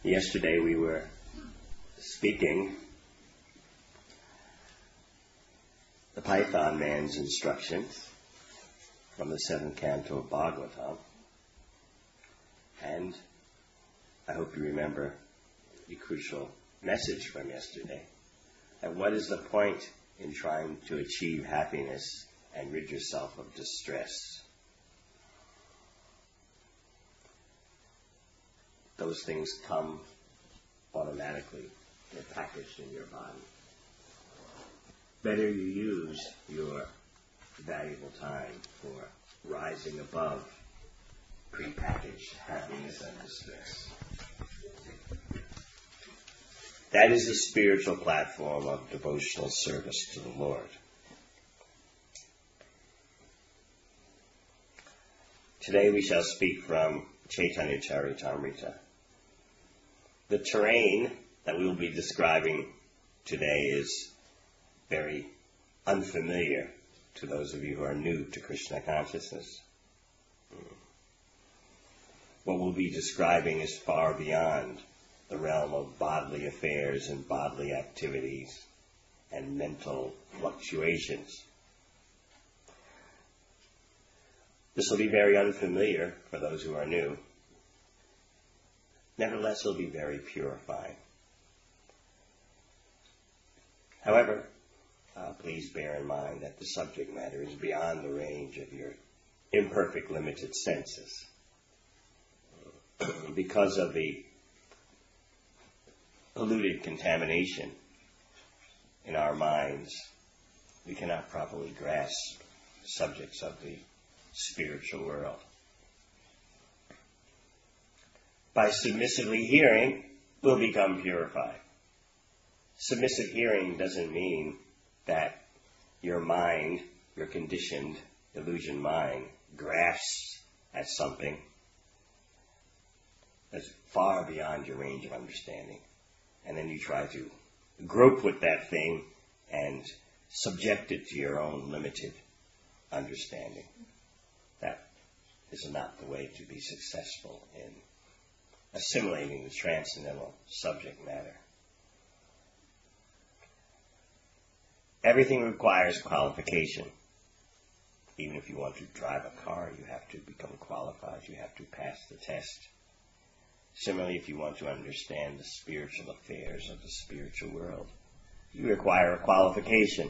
Yesterday we were speaking the Python Man's instructions from the 7th canto of Bhagavatam, and I hope you remember the crucial message from yesterday. And what is the point in trying to achieve happiness and rid yourself of distress? Those things come automatically. They're packaged in your body. Better you use your valuable time for rising above prepackaged happiness and distress. That is the spiritual platform of devotional service to the Lord. Today we shall speak from Chaitanya Charitamrita. The terrain that we will be describing today is very unfamiliar to those of you who are new to Krishna consciousness. What we'll be describing is far beyond the realm of bodily affairs and bodily activities and mental fluctuations. This will be very unfamiliar for those who are new. Nevertheless, it'll be very purifying. However, please bear in mind that the subject matter is beyond the range of your imperfect, limited senses. Because of the polluted contamination in our minds, we cannot properly grasp subjects of the spiritual world. By submissively hearing, we'll become purified. Submissive hearing doesn't mean that your mind, your conditioned illusion mind, grasps at something that's far beyond your range of understanding. And then you try to grope with that thing and subject it to your own limited understanding. That is not the way to be successful in assimilating the transcendental subject matter. Everything requires qualification. Even if you want to drive a car, you have to become qualified. You have to pass the test. Similarly, if you want to understand the spiritual affairs of the spiritual world, you require a qualification.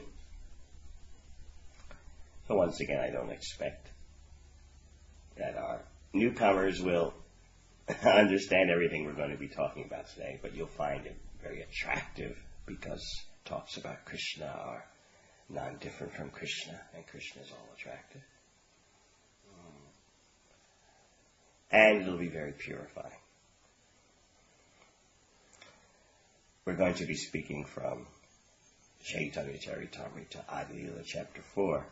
So once again, I don't expect that our newcomers will understand everything we're going to be talking about today, but you'll find it very attractive because talks about Krishna are non-different from Krishna, and Krishna is all attractive. And it'll be very purifying. We're going to be speaking from Chaitanya Charitamrita, Adi Lila, chapter 4.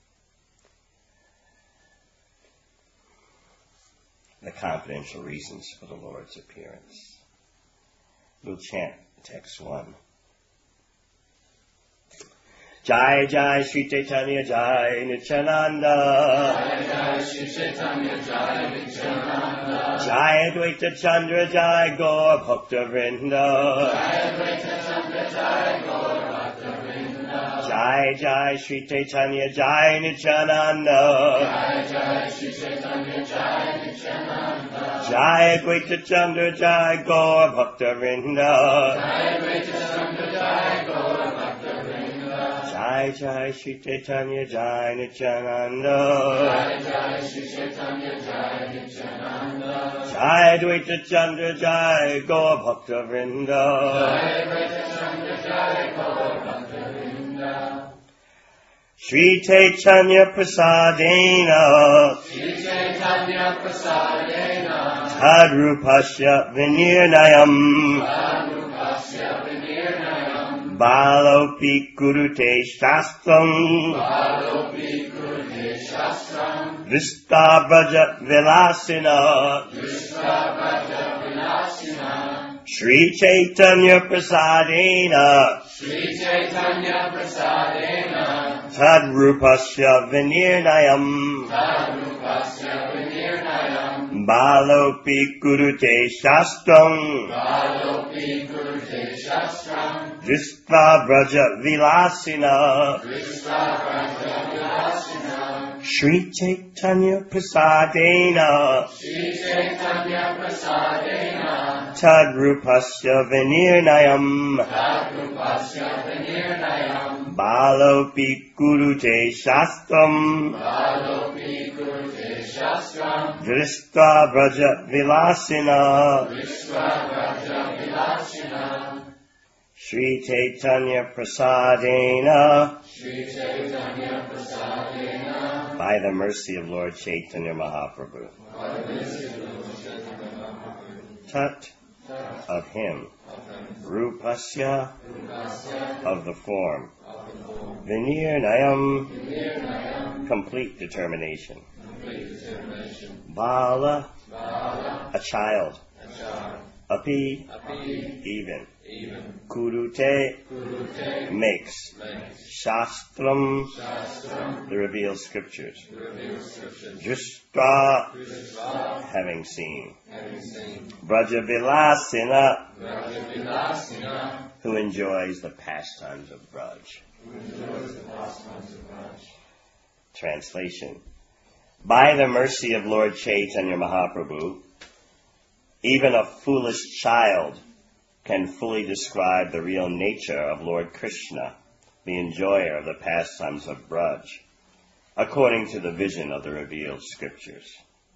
The confidential reasons for the Lord's appearance. We'll chant text 1. Jai Jai Sri Chaitanya Jai Nityananda. Jai Jai Sri Chaitanya Jai Nityananda. Jai Advaita Chandra Jai Gaur Bhakta Vrinda. Jai Advaita Chandra Jai Gaur Bhakta Vrinda. Jai Jai Sri Chaitanya Jai Nityananda. Jai Jai Sri Chaitanya Jai Nityananda. Jai Advaita Chandra Jai Gaur Bhakta Vrinda. Jai Advaita Chandra Jai Gaur Bhakta Vrinda. Jai Jai Sri Chaitanya Jai Nityananda. Jai Jai Sri Chaitanya Jai Nityananda. Jai Advaita Chandra Jai Gaur Bhakta Vrinda. Jai Advaita Chandra Jai Gaur Bhakta Vrinda. Sri Chaitanya Prasadena. Sri Chaitanya Prasadena. Tadrupasya Vinirnayam. Tadrupasya Vinirnayam. Balopi Kurute Shastram. Balopi Kurute Shastram. Vistabraja Vilasina. Vistabraja Vilasina. Sri Chaitanya Prasadena. Sri Chaitanya Prasadena. Tadrupasya Vinirnayam. Tadrupasya Vinirnayam. Balopi kurute shastram. Balopi kurute shastram. Dristva braja vilasina. Drishta braja vilasina. Shri Chaitanya prasadena. Shri Chaitanya prasadena. Tadrupasya vinirnayam. Tadrupasya vinirnayam. Balopi kurute shastram. Balopi kurute shastram. Dristva braja vilasina. Drishta braja vilasina. Shri Chaitanya prasadena. Shri Chaitanya prasadena. By the mercy of Lord Chaitanya Mahaprabhu. Tat of him. Rupasya of the form. Vinirnayam complete determination. Bala a child. Api even. Kurute makes. Shastram the revealed scriptures. Drishta having seen. Brajavilasina who enjoys the pastimes of Braj. Translation. By the mercy of Lord Chaitanya Mahaprabhu, even a foolish child can fully describe the real nature of Lord Krishna, the enjoyer of the pastimes of Braj, according to the vision of the revealed scriptures.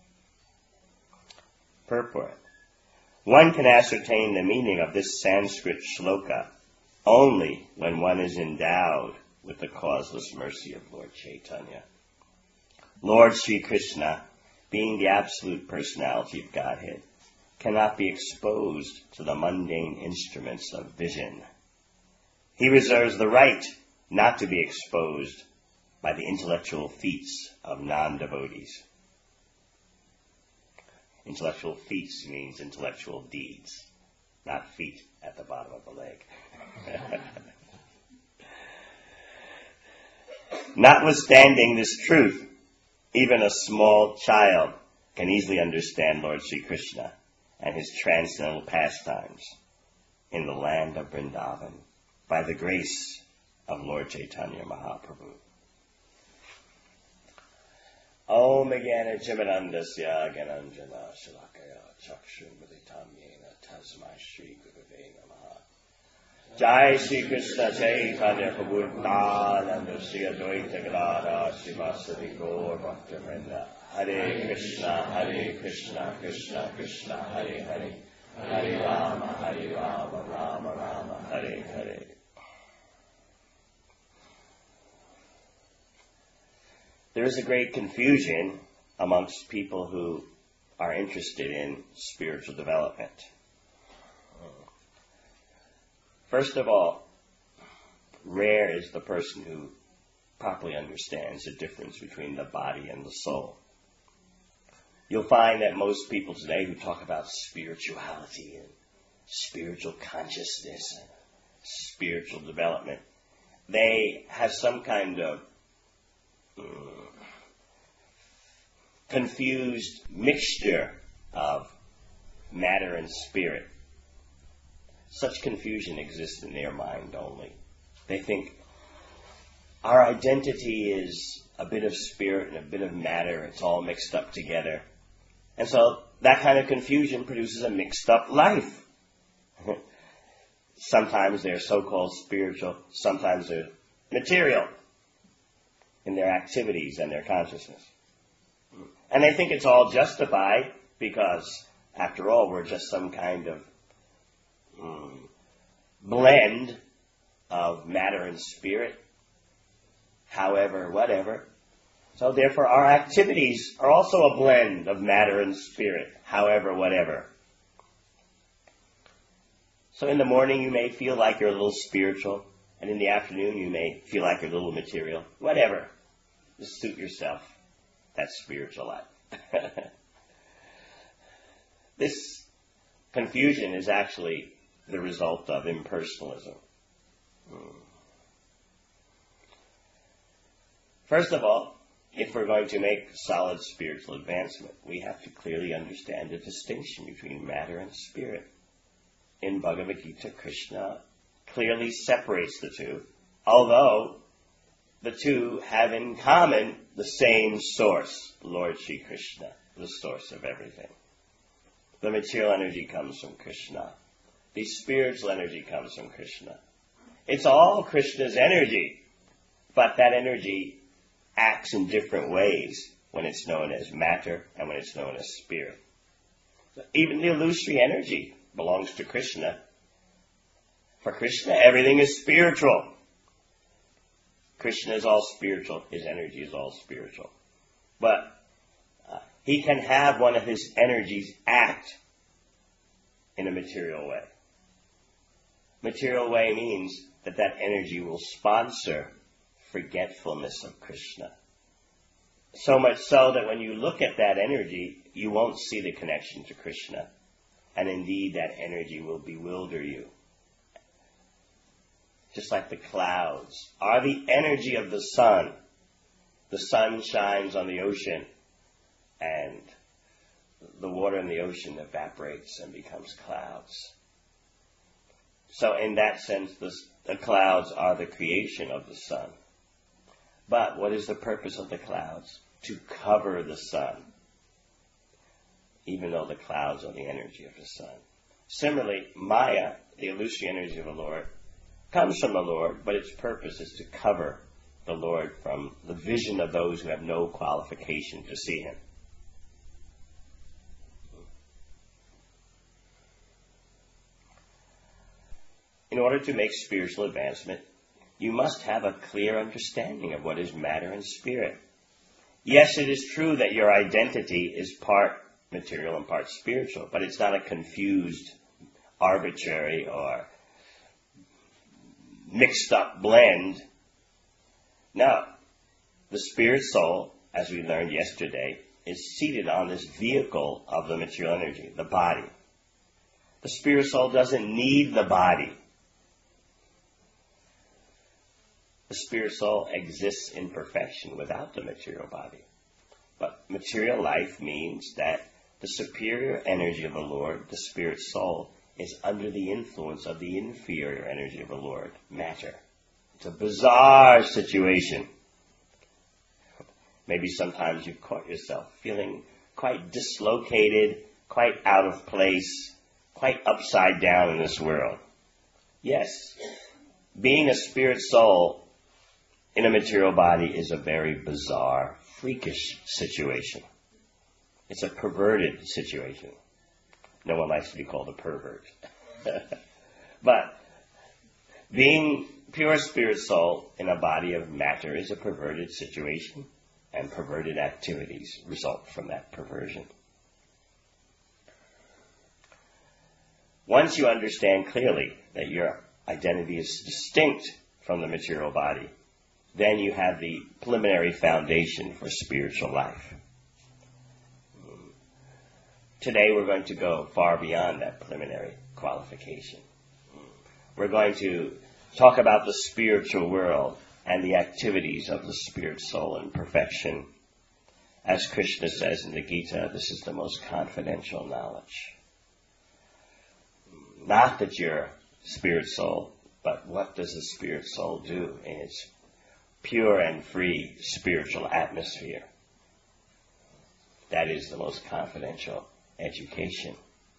Purport. One can ascertain the meaning of this Sanskrit shloka only when one is endowed with the causeless mercy of Lord Chaitanya. Lord Sri Krishna, being the absolute personality of Godhead, cannot be exposed to the mundane instruments of vision. He reserves the right not to be exposed by the intellectual feats of non-devotees. Intellectual feats means intellectual deeds, not feet at the bottom of the leg. Notwithstanding this truth, even a small child can easily understand Lord Sri Krishna and his transcendental pastimes in the land of Vrindavan by the grace of Lord Chaitanya Mahaprabhu. Om Jnana Chimanandasya Gyananjana Shalakaya Chakshurmaditamyena Tasmai Shri Gurave Namaha. Jai Shri Krishna Chaitanya Prabhu Nityananda Shri Advaita Gadadhara Srivasadi Gaur Bhaktivinoda. Hare Krishna, Krishna Krishna, Hare Hare, Hare Rama, Rama Rama, Hare Hare. There is a great confusion amongst people who are interested in spiritual development. First of all, rare is the person who properly understands the difference between the body and the soul. You'll find that most people today who talk about spirituality and spiritual consciousness and spiritual development, they have some kind of confused mixture of matter and spirit. Such confusion exists in their mind only. They think our identity is a bit of spirit and a bit of matter. It's all mixed up together. And so that kind of confusion produces a mixed up life. Sometimes they're so-called spiritual, sometimes they're material in their activities and their consciousness. And they think it's all justified because, after all, we're just some kind of blend of matter and spirit. However, whatever. So therefore our activities are also a blend of matter and spirit. However, whatever. So in the morning you may feel like you're a little spiritual, and in the afternoon you may feel like you're a little material. Whatever. Just suit yourself. That's spiritual life. This confusion is actually the result of impersonalism. First of all, if we're going to make solid spiritual advancement, we have to clearly understand the distinction between matter and spirit. In Bhagavad Gita, Krishna clearly separates the two, although the two have in common the same source, Lord Shri Krishna, the source of everything. The material energy comes from Krishna. The spiritual energy comes from Krishna. It's all Krishna's energy, but that energy acts in different ways when it's known as matter and when it's known as spirit. Even the illusory energy belongs to Krishna. For Krishna, everything is spiritual. Krishna is all spiritual. His energy is all spiritual. But he can have one of his energies act in a material way. Material way means that that energy will sponsor forgetfulness of Krishna. So much so that when you look at that energy, you won't see the connection to Krishna. And indeed, that energy will bewilder you. Just like the clouds are the energy of the sun. The sun shines on the ocean, and the water in the ocean evaporates and becomes clouds. So in that sense, the clouds are the creation of the sun. But what is the purpose of the clouds? To cover the sun, even though the clouds are the energy of the sun. Similarly, Maya, the illusory energy of the Lord, comes from the Lord, but its purpose is to cover the Lord from the vision of those who have no qualification to see him. In order to make spiritual advancement, you must have a clear understanding of what is matter and spirit. Yes, it is true that your identity is part material and part spiritual, but it's not a confused, arbitrary, or mixed up blend. No, the spirit soul, as we learned yesterday, is seated on this vehicle of the material energy, the body. The spirit soul doesn't need the body. The spirit soul exists in perfection without the material body. But material life means that the superior energy of the Lord, the spirit soul, is under the influence of the inferior energy of the Lord, matter. It's a bizarre situation. Maybe sometimes you've caught yourself feeling quite dislocated, quite out of place, quite upside down in this world. Yes, being a spirit soul in a material body is a very bizarre, freakish situation. It's a perverted situation. No one likes to be called a pervert. But being pure spirit soul in a body of matter is a perverted situation, and perverted activities result from that perversion. Once you understand clearly that your identity is distinct from the material body, then you have the preliminary foundation for spiritual life. Today we're going to go far beyond that preliminary qualification. We're going to talk about the spiritual world and the activities of the spirit soul in perfection. As Krishna says in the Gita, this is the most confidential knowledge. Not that you're spirit soul, but what does the spirit soul do in its pure and free spiritual atmosphere? That is the most confidential education.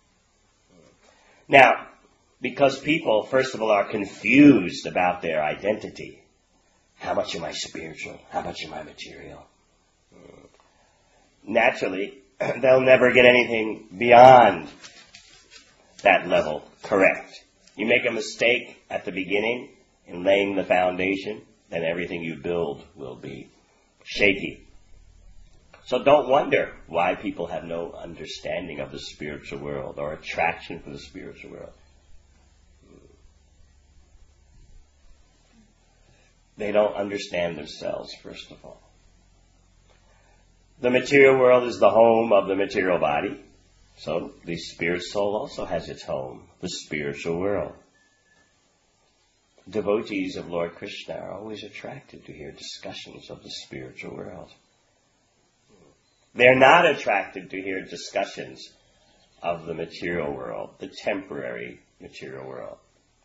Now, because people, first of all, are confused about their identity. How much am I spiritual? How much am I material? Naturally, they'll never get anything beyond that level correct. You make a mistake at the beginning in laying the foundation, then everything you build will be shaky. So don't wonder why people have no understanding of the spiritual world or attraction for the spiritual world. They don't understand themselves, first of all. The material world is the home of the material body. So the spirit soul also has its home, the spiritual world. Devotees of Lord Krishna are always attracted to hear discussions of the spiritual world. They're not attracted to hear discussions of the material world, the temporary material world.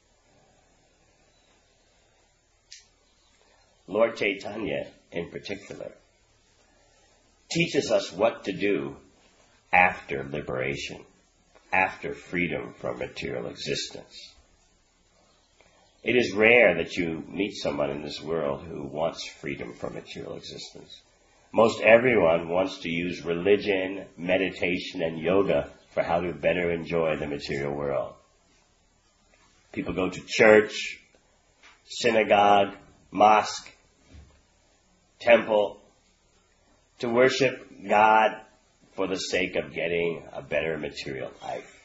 Lord Chaitanya, in particular, teaches us what to do after liberation, after freedom from material existence. It is rare that you meet someone in this world who wants freedom from material existence. Most everyone wants to use religion, meditation, and yoga for how to better enjoy the material world. People go to church, synagogue, mosque, temple, to worship God for the sake of getting a better material life.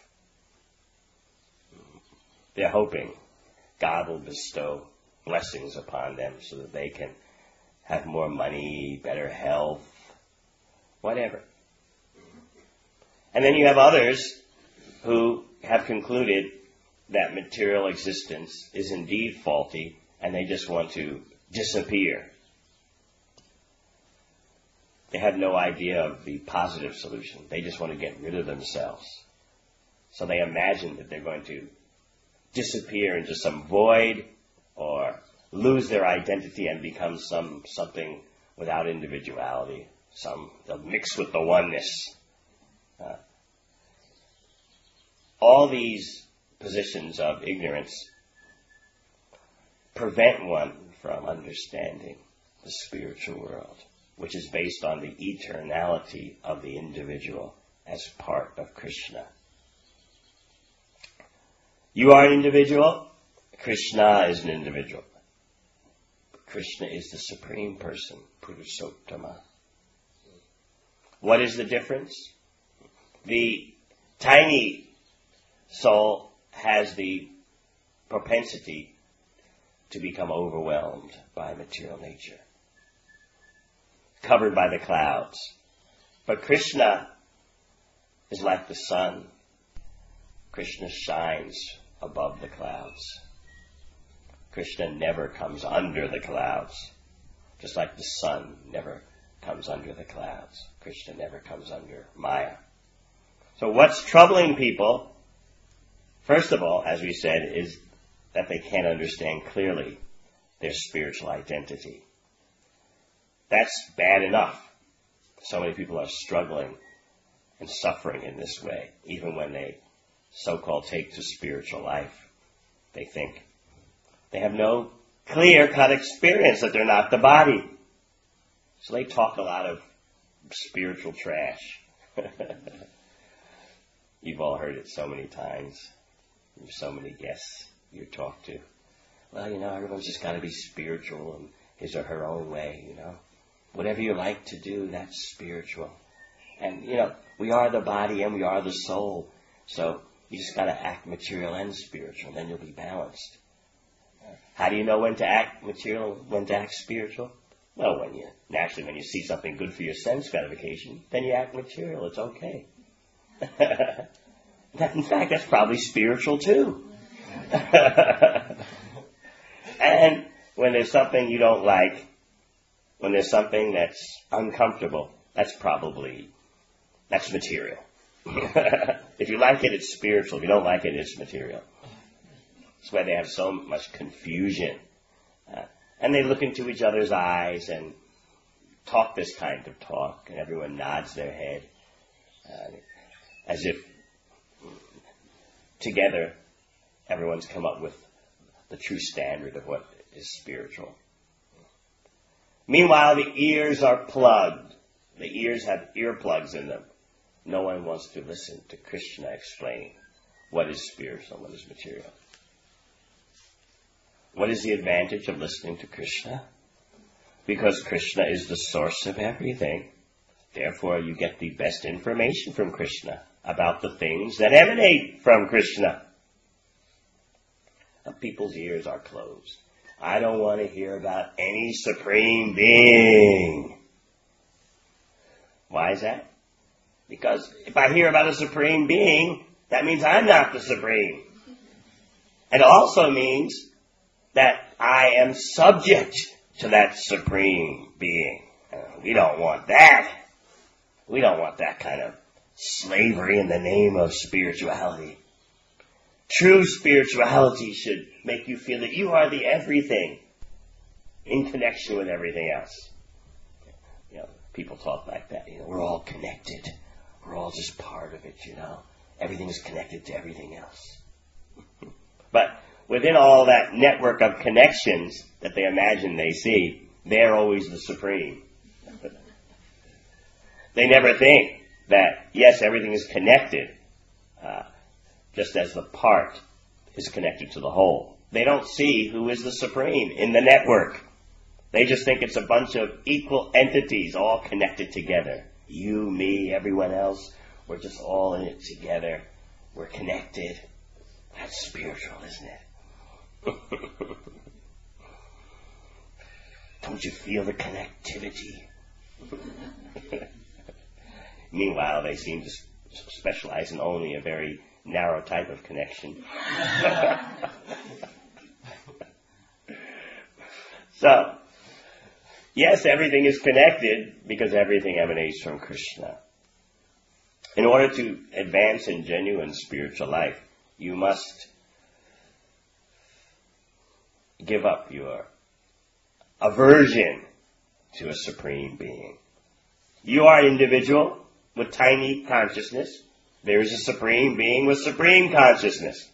They're hoping God will bestow blessings upon them so that they can have more money, better health, whatever. And then you have others who have concluded that material existence is indeed faulty and they just want to disappear. They have no idea of the positive solution. They just want to get rid of themselves. So they imagine that they're going to disappear into some void or lose their identity and become something without individuality. They'll mix with the oneness. All these positions of ignorance prevent one from understanding the spiritual world, which is based on the eternality of the individual as part of Krishna. You are an individual. Krishna is an individual. Krishna is the Supreme Person, Purushottama. What is the difference? The tiny soul has the propensity to become overwhelmed by material nature, covered by the clouds. But Krishna is like the sun. Krishna shines above the clouds. Krishna never comes under the clouds, just like the sun never comes under the clouds. Krishna never comes under Maya. So what's troubling people, first of all, as we said, is that they can't understand clearly their spiritual identity. That's bad enough. So many people are struggling and suffering in this way, even when they so-called take to spiritual life. They think they have no clear-cut experience that they're not the body. So they talk a lot of spiritual trash. You've all heard it so many times. There's so many guests you talk to. Well, everyone's just got to be spiritual in his or her own way, Whatever you like to do, that's spiritual. And, we are the body and we are the soul. So you just got to act material and spiritual, then you'll be balanced. How do you know when to act material, when to act spiritual? Well, when you see something good for your sense gratification, then you act material. It's okay. In fact, that's probably spiritual too. And when there's something you don't like, when there's something that's uncomfortable, that's material. If you like it, it's spiritual. If you don't like it, it's material. That's why they have so much confusion. And they look into each other's eyes and talk this kind of talk, and everyone nods their head as if together everyone's come up with the true standard of what is spiritual. Meanwhile, the ears are plugged. The ears have earplugs in them. No one wants to listen to Krishna explaining what is spiritual and what is material. What is the advantage of listening to Krishna? Because Krishna is the source of everything. Therefore, you get the best information from Krishna about the things that emanate from Krishna. Now, people's ears are closed. I don't want to hear about any supreme being. Why is that? Because if I hear about a supreme being, that means I'm not the supreme. It also means that I am subject to that supreme being. We don't want that. We don't want that kind of slavery in the name of spirituality. True spirituality should make you feel that you are the everything in connection with everything else. People talk like that. We're all connected. We're all just part of it, Everything is connected to everything else. But within all that network of connections that they imagine they see, they're always the supreme. They never think that, yes, everything is connected, just as the part is connected to the whole. They don't see who is the supreme in the network. They just think it's a bunch of equal entities all connected together. You, me, everyone else, we're just all in it together. We're connected. That's spiritual, isn't it? Don't you feel the connectivity? Meanwhile, they seem to specialize in only a very narrow type of connection. So, yes, everything is connected because everything emanates from Krishna. In order to advance in genuine spiritual life, you must give up your aversion to a supreme being. You are an individual with tiny consciousness. There is a supreme being with supreme consciousness.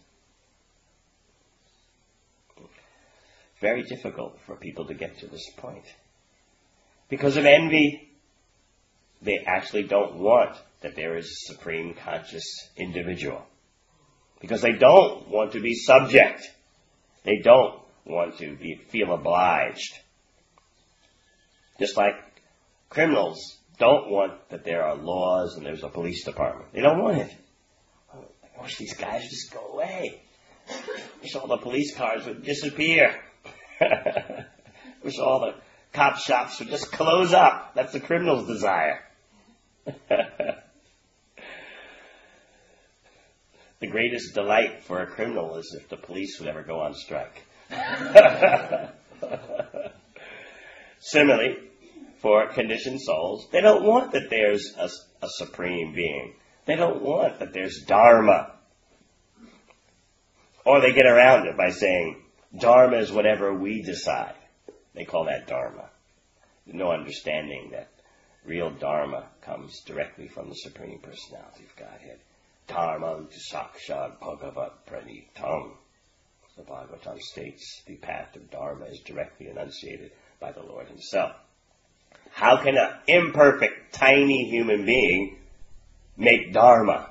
Very difficult for people to get to this point. Because of envy, they actually don't want that there is a supreme conscious individual. Because they don't want to be subject. They don't want to feel obliged. Just like criminals don't want that there are laws and there's a police department. They don't want it. I wish these guys would just go away. I wish all the police cars would disappear. I wish all the cop shops would just close up. That's the criminal's desire. The greatest delight for a criminal is if the police would ever go on strike. Similarly, for conditioned souls, they don't want that there's a supreme being. They don't want that there's Dharma. Or they get around it by saying, Dharma is whatever we decide. They call that Dharma. No understanding that real Dharma comes directly from the Supreme Personality of Godhead. Dharma sakshat bhagavat pranitam. The Bhagavatam states the path of Dharma is directly enunciated by the Lord Himself. How can an imperfect, tiny human being make Dharma?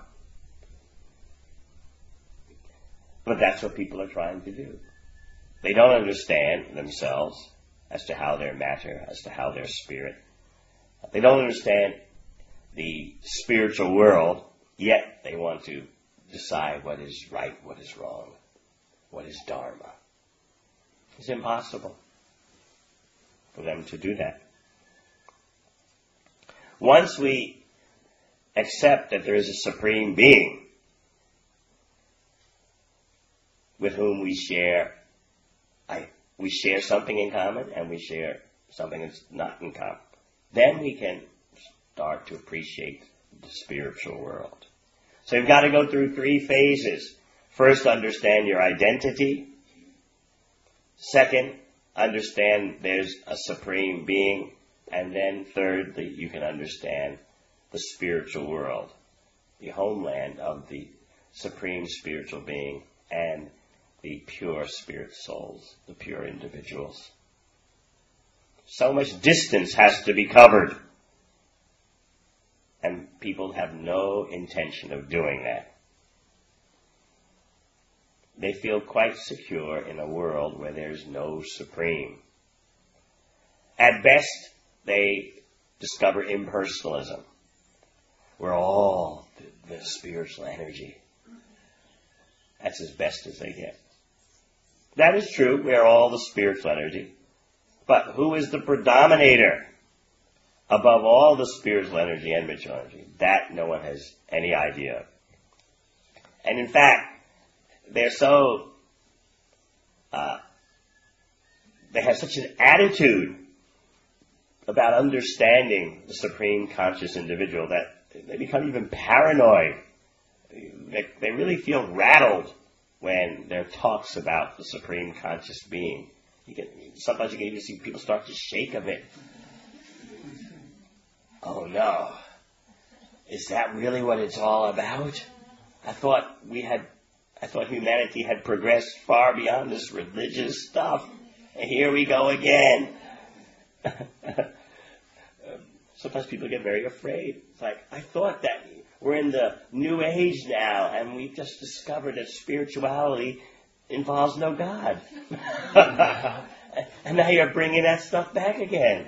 But that's what people are trying to do. They don't understand themselves as to how they're matter, as to how they're spirit. They don't understand the spiritual world, yet they want to decide what is right, what is wrong, what is Dharma. It's impossible for them to do that. Once we accept that there is a supreme being with whom we share something in common and we share something that's not in common, then we can start to appreciate the spiritual world. So you've got to go through 3 phases. First, understand your identity. Second, understand there's a supreme being. And then thirdly, you can understand the spiritual world, the homeland of the supreme spiritual being and the pure spirit souls, the pure individuals. So much distance has to be covered. And people have no intention of doing that. They feel quite secure in a world where there's no supreme. At best, they discover impersonalism. We're all the spiritual energy. That's as best as they get. That is true. We are all the spiritual energy. But who is the predominator above all the spiritual energy and material energy? That no one has any idea of. And in fact, they're so, they have such an attitude about understanding the supreme conscious individual that they become even paranoid. They really feel rattled when there are talks about the supreme conscious being. Sometimes you can even see people start to shake a bit. Oh no, is that really what it's all about? I thought humanity had progressed far beyond this religious stuff. And here we go again. Sometimes people get very afraid. It's like, I thought that we're in the new age now, and we've just discovered that spirituality involves no God. And now you're bringing that stuff back again.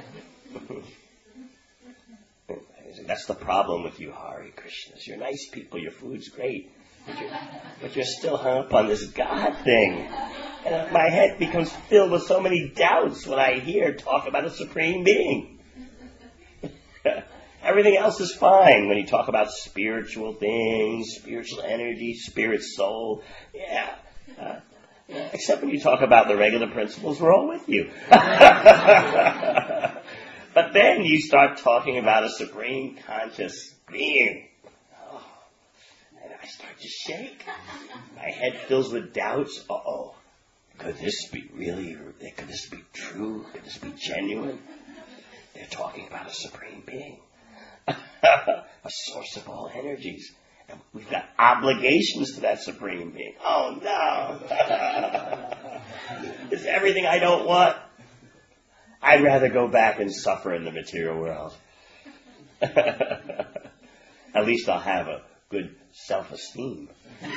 That's the problem with you Hare Krishnas. You're nice people, your food's great, but you're still hung up on this God thing. And my head becomes filled with so many doubts when I hear talk about a supreme being. Everything else is fine when you talk about spiritual things, spiritual energy, spirit, soul. Yeah. Except when you talk about the regular principles, we're all with you. But then you start talking about a supreme conscious being. Oh, and I start to shake. My head fills with doubts. Uh-oh. Could this be really, could this be true? Could this be genuine? They're talking about a supreme being. A source of all energies. And we've got obligations to that supreme being. Oh no! It's everything I don't want. I'd rather go back and suffer in the material world. At least I'll have a good self-esteem.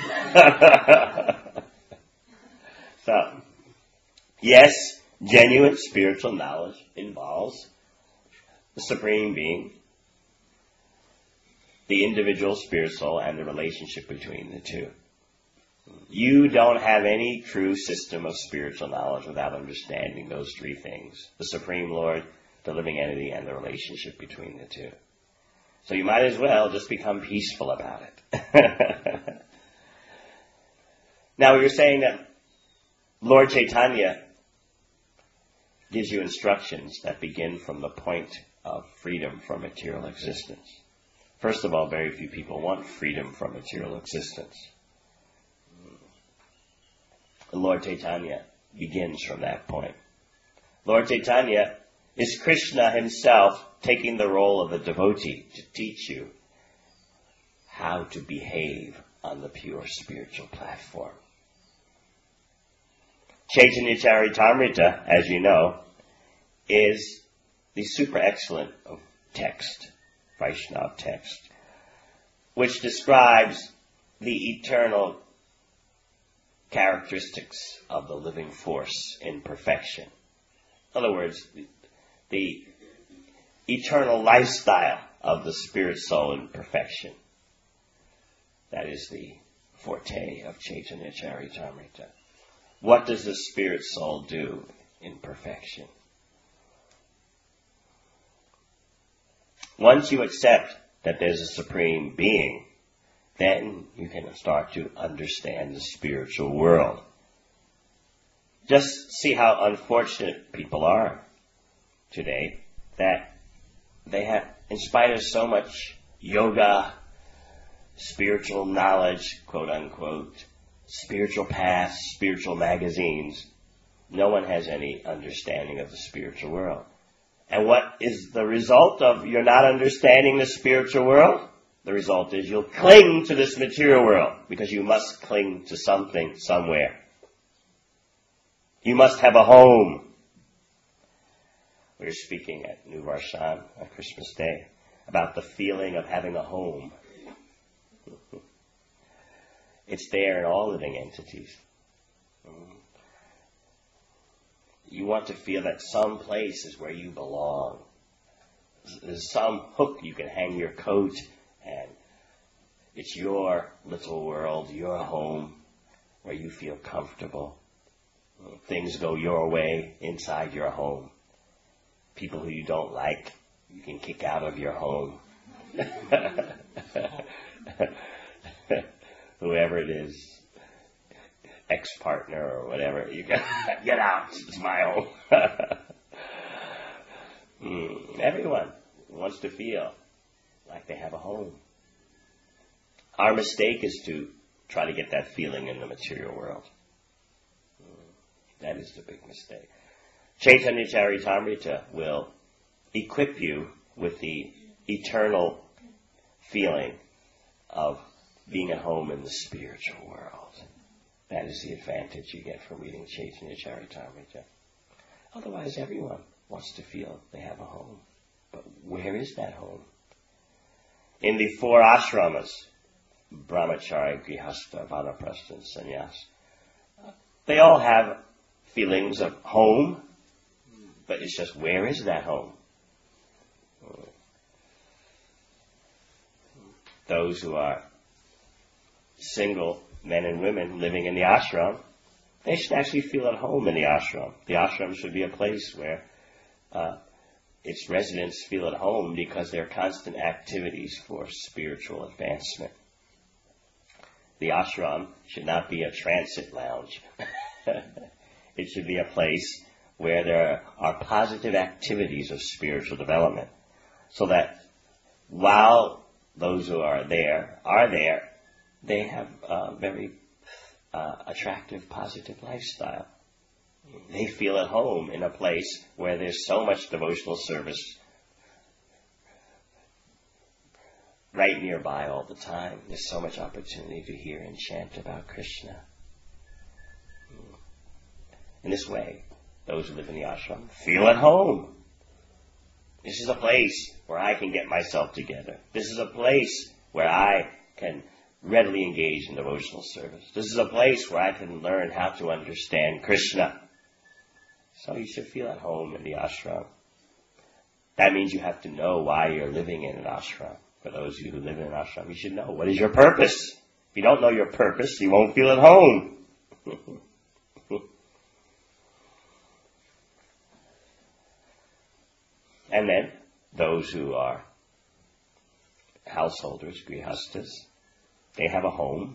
So, yes, genuine spiritual knowledge involves the supreme being, the individual spirit soul, and the relationship between the two. You don't have any true system of spiritual knowledge without understanding those three things: the Supreme Lord, the living entity, and the relationship between the two. So you might as well just become peaceful about it. Now we were saying that Lord Chaitanya gives you instructions that begin from the point of freedom from material existence. First of all, very few people want freedom from material existence. Lord Chaitanya begins from that point. Lord Chaitanya is Krishna himself taking the role of a devotee to teach you how to behave on the pure spiritual platform. Chaitanya Charitamrita, as you know, is the super excellent text, Vaishnava text, which describes the eternal characteristics of the living force in perfection. In other words, the eternal lifestyle of the spirit soul in perfection. That is the forte of Chaitanya Charitamrita. What does the spirit soul do in perfection? Once you accept that there's a supreme being, then you can start to understand the spiritual world. Just see how unfortunate people are today, that they have, in spite of so much yoga, spiritual knowledge, quote unquote, spiritual paths, spiritual magazines, no one has any understanding of the spiritual world. And what is the result of your not understanding the spiritual world? The result is you'll cling to this material world, because you must cling to something somewhere. You must have a home. We were speaking at New Varshan on Christmas Day about the feeling of having a home. It's there in all living entities. You want to feel that some place is where you belong. There's some hook you can hang your coat, and it's your little world, your home, where you feel comfortable. Things go your way inside your home. People who you don't like, you can kick out of your home. Whoever it is, ex-partner or whatever, you get out. It's my home. Everyone wants to feel like they have a home. Our mistake is to try to get that feeling in the material world. That is the big mistake. Chaitanya Charitamrita will equip you with the eternal feeling of being at home in the spiritual world. That is the advantage you get from reading Chaitanya Charitamrita. Otherwise, everyone wants to feel they have a home. But where is that home? In the 4 ashramas, Brahmacharya, Grihastha, Vanaprastha, and Sannyas, they all have feelings of home, but it's just, where is that home? Those who are single men and women living in the ashram, they should actually feel at home in the ashram. The ashram should be a place where its residents feel at home because there are constant activities for spiritual advancement. The ashram should not be a transit lounge. It should be a place where there are positive activities of spiritual development, so that while those who are there, they have a very attractive, positive lifestyle. They feel at home in a place where there's so much devotional service right nearby all the time. There's so much opportunity to hear and chant about Krishna. In this way, those who live in the ashram feel at home. This is a place where I can get myself together. This is a place where I can readily engage in devotional service. This is a place where I can learn how to understand Krishna. So you should feel at home in the ashram. That means you have to know why you're living in an ashram. For those of you who live in an ashram, you should know, what is your purpose? If you don't know your purpose, you won't feel at home. And then, those who are householders, grihastas, they have a home.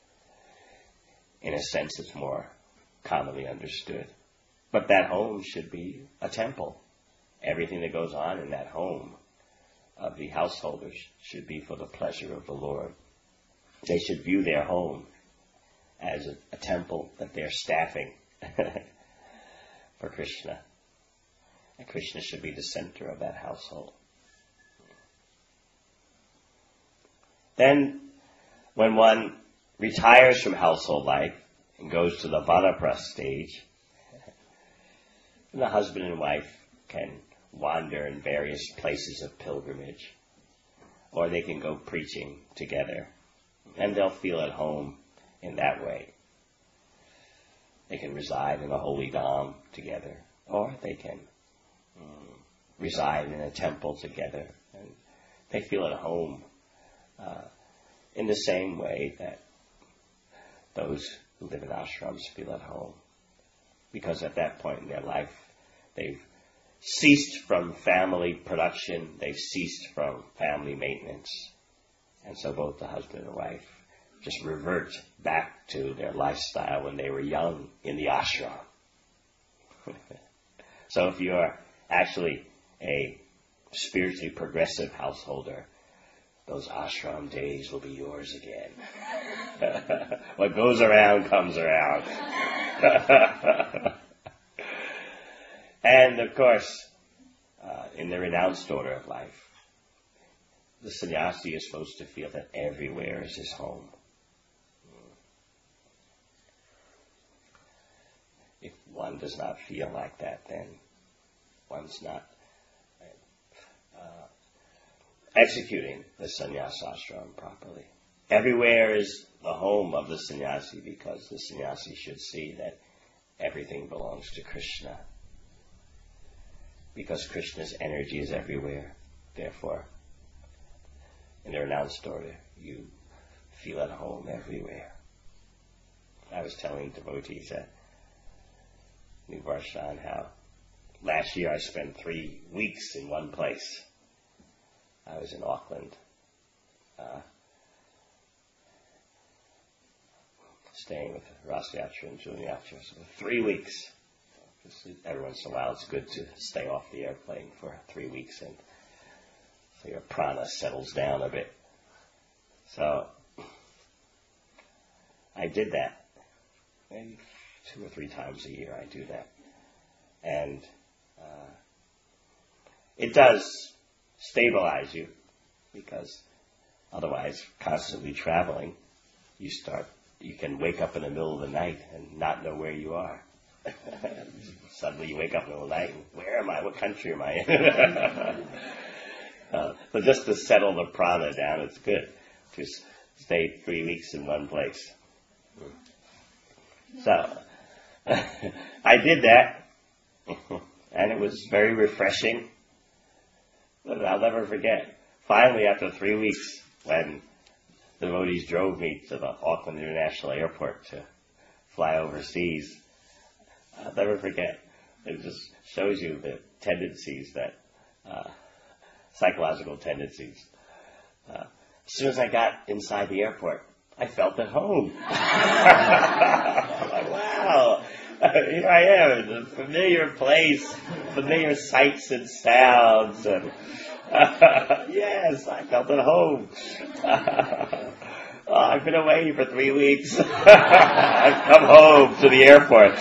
In a sense, it's more commonly understood. But that home should be a temple. Everything that goes on in that home of the householders should be for the pleasure of the Lord. They should view their home as a temple that they're staffing for Krishna. And Krishna should be the center of that household. Then, when one retires from household life and goes to the vanaprastha stage, the husband and wife can wander in various places of pilgrimage, or they can go preaching together, and they'll feel at home in that way. They can reside in a holy dham together, or they can reside in a temple together, and they feel at home in the same way that those who live in ashrams feel at home. Because at that point in their life, they've ceased from family production, they've ceased from family maintenance. And so both the husband and wife just revert back to their lifestyle when they were young in the ashram. So if you're actually a spiritually progressive householder, those ashram days will be yours again. What goes around comes around. And of course, in the renounced order of life, the sannyasi is supposed to feel that everywhere is his home. If one does not feel like that, then one's not executing the sannyasashram properly. Everywhere is the home of the sannyasi, because the sannyasi should see that everything belongs to Krishna. Because Krishna's energy is everywhere. Therefore, in the renounced order, you feel at home everywhere. I was telling devotees at New Varshan how last year I spent 3 weeks in one place. I was in Auckland, staying with Rasayatra and Juliatra. So 3 weeks. Every once in a while, it's good to stay off the airplane for 3 weeks, and so your prana settles down a bit. So I did that. Maybe 2 or 3 times a year I do that. And it does stabilize you, because otherwise, constantly traveling, you can wake up in the middle of the night and not know where you are. Suddenly you wake up in the middle of the night, and where am I? What country am I in? But just to settle the prana down, it's good to stay 3 weeks in one place. So I did that, and it was very refreshing. But I'll never forget. Finally, after 3 weeks, when the devotees drove me to the Auckland International Airport to fly overseas, I'll never forget. It just shows you the tendencies that, psychological tendencies. As soon as I got inside the airport, I felt at home. I'm like, wow, here I am in a familiar place, familiar sights and sounds, and yes, I felt at home. Oh, I've been away for 3 weeks. I've come home to the airport.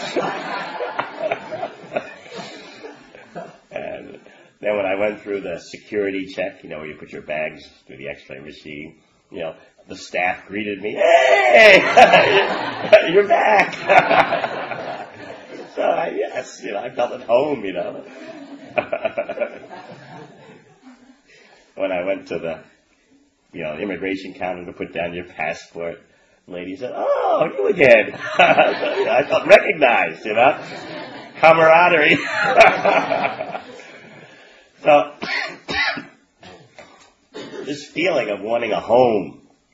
And then when I went through the security check, where you put your bags through the x-ray machine, the staff greeted me, "Hey, you're back." So yes, I felt at home, When I went to the, immigration counter to put down your passport, the lady said, "Oh, you again." So, I felt recognized, camaraderie. So, this feeling of wanting a home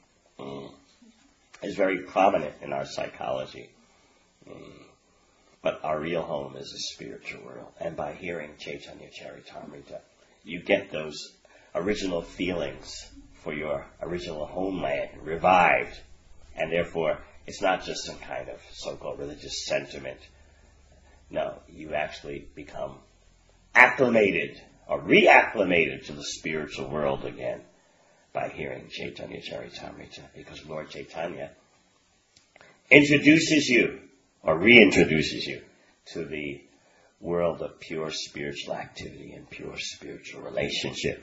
is very prominent in our psychology. But our real home is the spiritual world. And by hearing Chaitanya Charitamrita, you get those original feelings for your original homeland revived. And therefore, it's not just some kind of so-called religious sentiment. No, you actually become acclimated or reacclimated to the spiritual world again by hearing Chaitanya Charitamrita, because Lord Chaitanya introduces you or reintroduces you to the world of pure spiritual activity and pure spiritual relationship.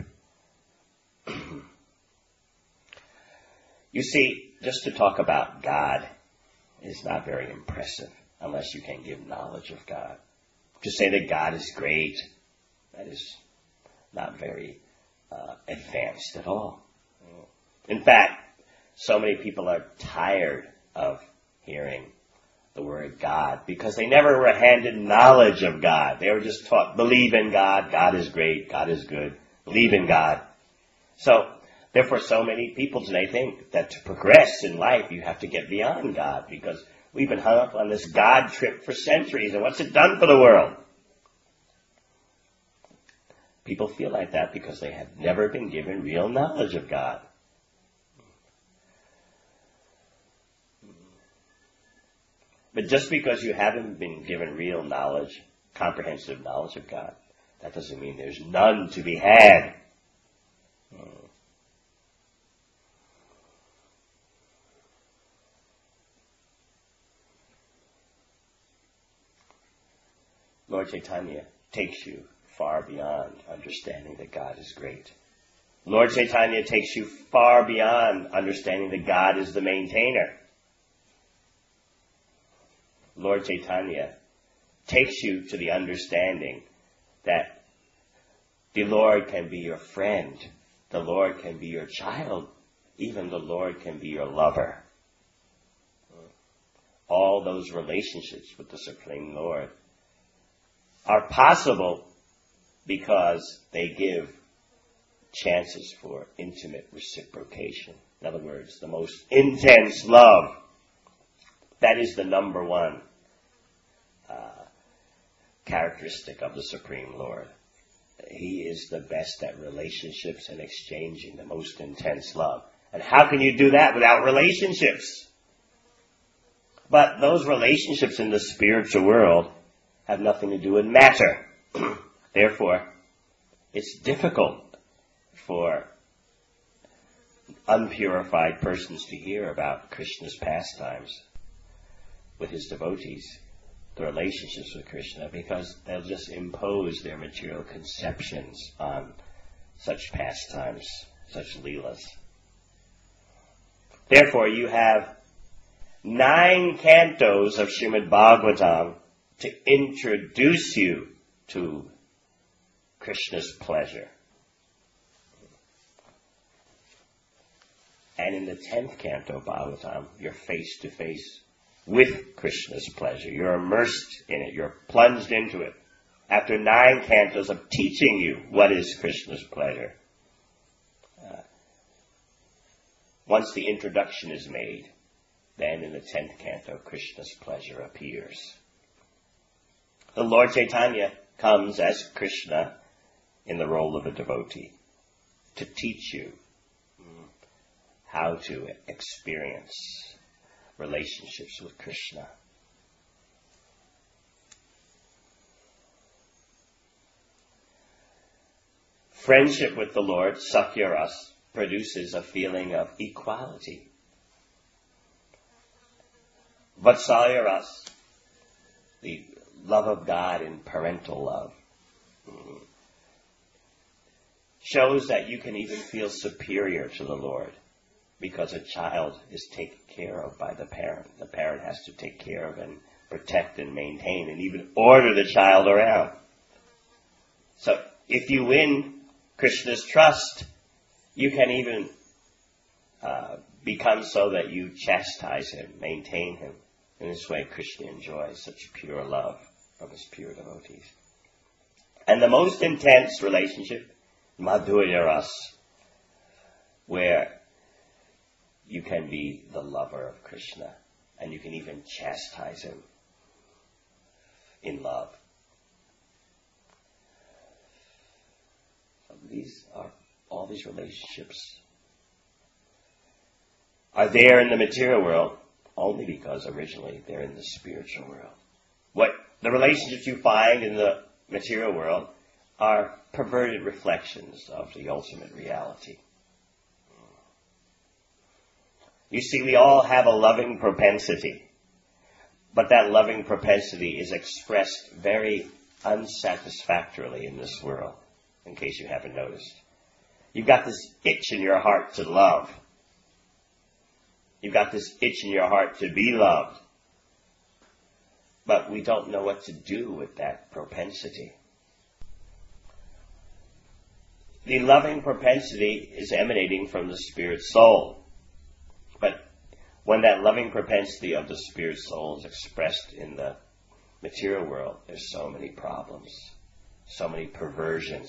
You see, just to talk about God is not very impressive unless you can give knowledge of God. To say that God is great, that is not very advanced at all. In fact, so many people are tired of hearing the word God because they never were handed knowledge of God. They were just taught, believe in God, God is great, God is good, believe in God. So, therefore, so many people today think that to progress in life, you have to get beyond God, because we've been hung up on this God trip for centuries, and what's it done for the world? People feel like that because they have never been given real knowledge of God. But just because you haven't been given real knowledge, comprehensive knowledge of God, that doesn't mean there's none to be had. Lord Chaitanya takes you far beyond understanding that God is great. Lord Chaitanya takes you far beyond understanding that God is the maintainer. Lord Chaitanya takes you to the understanding that the Lord can be your friend, the Lord can be your child, even the Lord can be your lover. All those relationships with the Supreme Lord are possible because they give chances for intimate reciprocation. In other words, the most intense love. That is the number one characteristic of the Supreme Lord. He is the best at relationships and exchanging the most intense love. And how can you do that without relationships? But those relationships in the spiritual world have nothing to do with matter. Therefore, it's difficult for unpurified persons to hear about Krishna's pastimes with his devotees, the relationships with Krishna, because they'll just impose their material conceptions on such pastimes, such leelas. Therefore, you have 9 cantos of Srimad Bhagavatam to introduce you to Krishna's pleasure. And in the 10th canto of Bhagavatam, you're face to face with Krishna's pleasure. You're immersed in it. You're plunged into it. After 9 cantos of teaching you what is Krishna's pleasure, once the introduction is made, then in the 10th canto, Krishna's pleasure appears. The Lord Chaitanya comes as Krishna in the role of a devotee to teach you how to experience relationships with Krishna. Friendship with the Lord, Sakhya Ras, produces a feeling of equality. Vatsalya Ras, the love of God in parental love, shows that you can even feel superior to the Lord because a child is taken care of by the parent. The parent has to take care of and protect and maintain and even order the child around. So if you win Krishna's trust, you can even become so that you chastise him, maintain him. In this way, Krishna enjoys such pure love from his pure devotees. And the most intense relationship, Madhurya Ras, where you can be the lover of Krishna and you can even chastise him in love. All these relationships are there in the material world only because originally they're in the spiritual world. What the relationships you find in the material world are perverted reflections of the ultimate reality. You see, we all have a loving propensity, but that loving propensity is expressed very unsatisfactorily in this world, in case you haven't noticed. You've got this itch in your heart to love. You've got this itch in your heart to be loved. But we don't know what to do with that propensity. The loving propensity is emanating from the spirit soul. But when that loving propensity of the spirit soul is expressed in the material world, there's so many problems, so many perversions.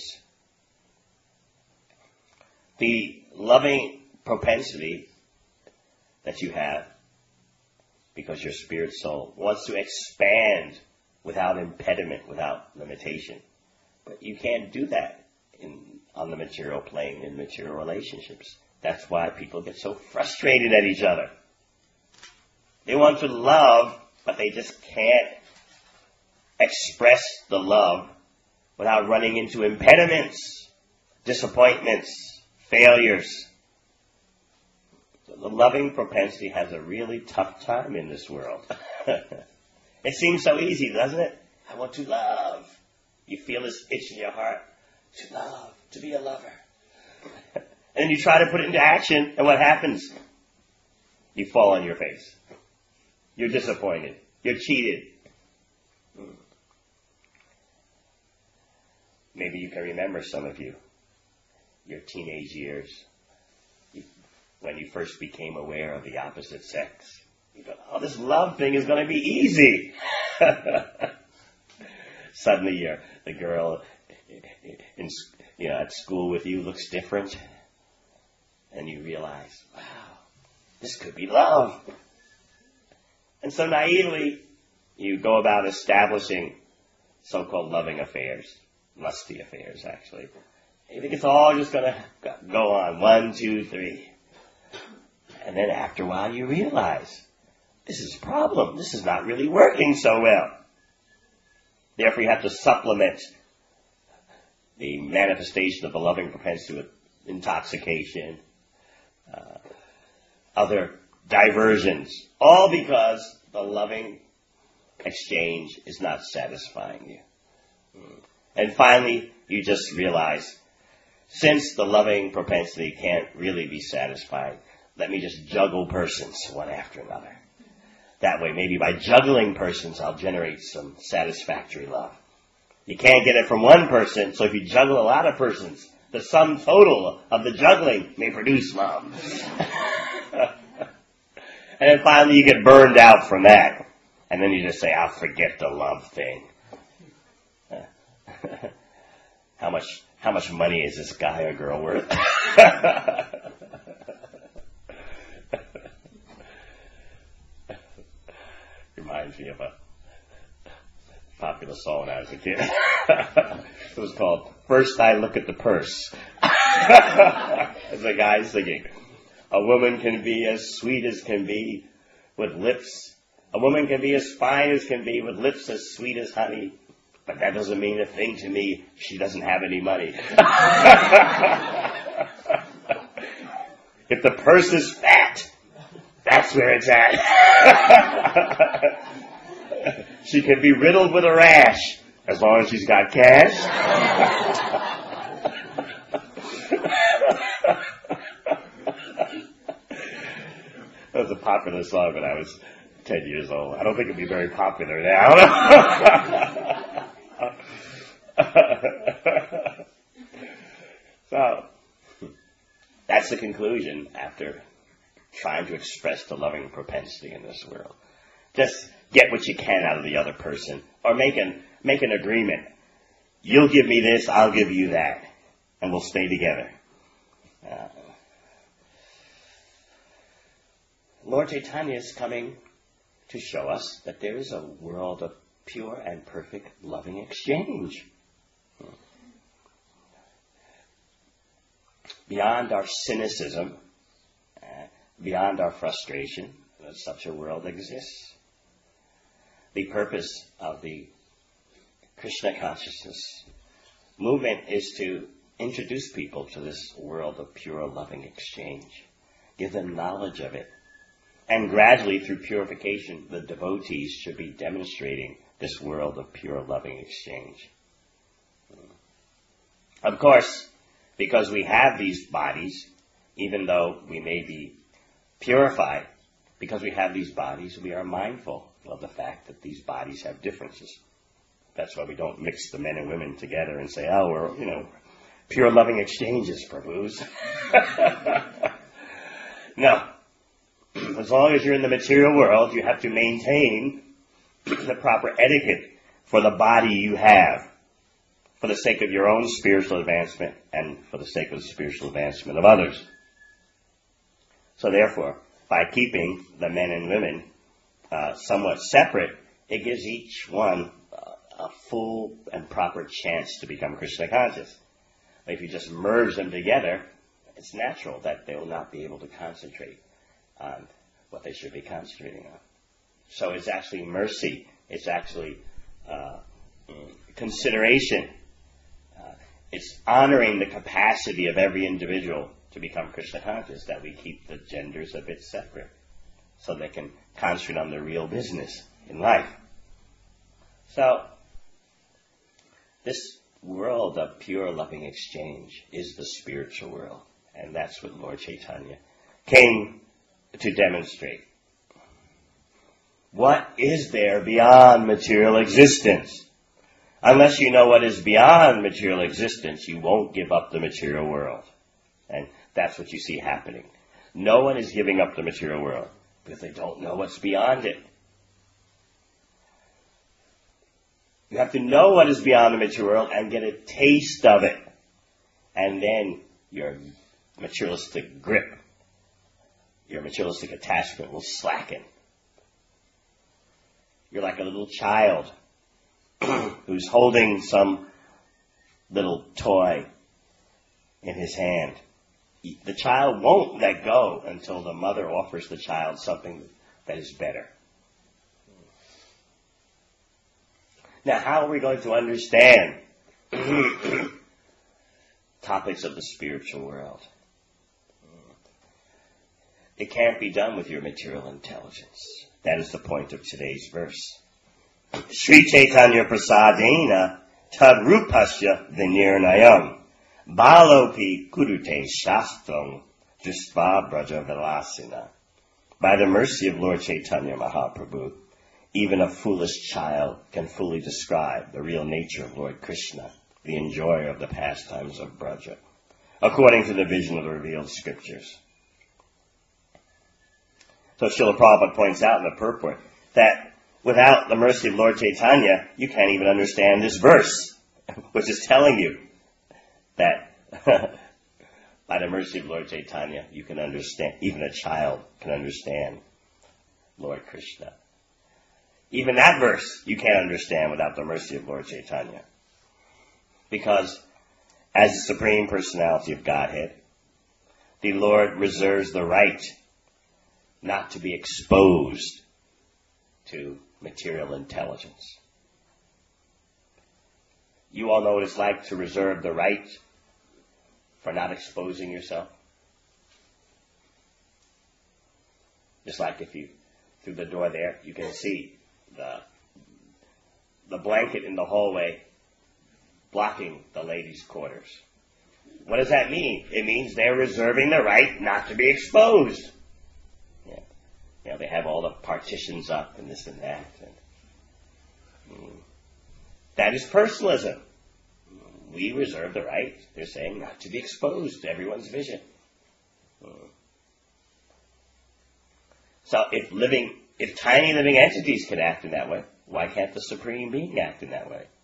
The loving propensity that you have, because your spirit soul wants to expand without impediment, without limitation. But you can't do that on the material plane in material relationships. That's why people get so frustrated at each other. They want to love, but they just can't express the love without running into impediments, disappointments, failures. So the loving propensity has a really tough time in this world. It seems so easy, doesn't it? I want to love. You feel this itch in your heart to love, to be a lover. And you try to put it into action, and what happens? You fall on your face. You're disappointed. You're cheated. Maybe you can remember, some of you, your teenage years, when you first became aware of the opposite sex. You thought, oh, this love thing is going to be easy. Suddenly the girl at school with you looks different. And you realize, wow, this could be love. And so naively, you go about establishing so-called loving affairs, lusty affairs, actually. You think it's all just going to go on, 1, 2, 3. And then after a while, you realize, this is a problem. This is not really working so well. Therefore, you have to supplement the manifestation of the loving propensity with intoxication, other diversions, all because the loving exchange is not satisfying you. And finally, you just realize, since the loving propensity can't really be satisfied, let me just juggle persons one after another. That way, maybe by juggling persons, I'll generate some satisfactory love. You can't get it from one person, so if you juggle a lot of persons, the sum total of the juggling may produce love. And then finally you get burned out from that. And then you just say, I'll forget the love thing. How much money is this guy or girl worth? Reminds me of a popular song when I was a kid. It was called First I Look at the Purse. As a guy singing. A woman can be as sweet as can be with lips. A woman can be as fine as can be with lips as sweet as honey. But that doesn't mean a thing to me if she doesn't have any money. If the purse is fat, that's where it's at. She can be riddled with a rash as long as she's got cash. That was a popular song when I was 10 years old. I don't think it'd be very popular now. So, that's the conclusion after trying to express the loving propensity in this world. Just get what you can out of the other person, or make an agreement. You'll give me this, I'll give you that, and we'll stay together. Lord Chaitanya is coming to show us that there is a world of pure and perfect loving exchange. Beyond our cynicism, beyond our frustration, such a world exists. The purpose of the Krishna consciousness movement is to introduce people to this world of pure loving exchange, give them knowledge of it. And gradually, through purification, the devotees should be demonstrating this world of pure loving exchange. Of course, because we have these bodies, even though we may be purified, because we have these bodies, we are mindful of the fact that these bodies have differences. That's why we don't mix the men and women together and say, oh, we're, pure loving exchanges, Prabhus. No. As long as you're in the material world, you have to maintain the proper etiquette for the body you have, for the sake of your own spiritual advancement and for the sake of the spiritual advancement of others. So therefore, by keeping the men and women somewhat separate, it gives each one a full and proper chance to become Krishna conscious. But if you just merge them together, it's natural that they will not be able to concentrate on what they should be concentrating on. So it's actually mercy. It's actually consideration. It's honoring the capacity of every individual to become Krishna conscious, that we keep the genders a bit separate so they can concentrate on their real business in life. So, this world of pure loving exchange is the spiritual world. And that's what Lord Chaitanya came to demonstrate. What is there beyond material existence? Unless you know what is beyond material existence, you won't give up the material world. And that's what you see happening. No one is giving up the material world because they don't know what's beyond it. You have to know what is beyond the material world and get a taste of it. And then your materialistic grip, your materialistic attachment will slacken. You're like a little child who's holding some little toy in his hand. The child won't let go until the mother offers the child something that is better. Now, how are we going to understand topics of the spiritual world? It can't be done with your material intelligence. That is the point of today's verse. Sri Chaitanya Prasadena tad rupasya vinirnayam balopi kurute shastram drisva braja vilasina. By the mercy of Lord Chaitanya Mahaprabhu, even a foolish child can fully describe the real nature of Lord Krishna, the enjoyer of the pastimes of Braja, according to the vision of the revealed scriptures. So Srila Prabhupada points out in the purport that without the mercy of Lord Chaitanya, you can't even understand this verse, which is telling you that by the mercy of Lord Chaitanya, you can understand, even a child can understand Lord Krishna. Even that verse you can't understand without the mercy of Lord Chaitanya. Because as the Supreme Personality of Godhead, the Lord reserves the right not to be exposed to material intelligence. You all know what it's like to reserve the right for not exposing yourself. Just like if you, through the door there, you can see the blanket in the hallway blocking the ladies' quarters. What does that mean? It means they're reserving the right not to be exposed. They have all the partitions up and this and that. That is personalism. We reserve the right, they're saying, not to be exposed to everyone's vision. So if tiny living entities can act in that way, why can't the Supreme Being act in that way?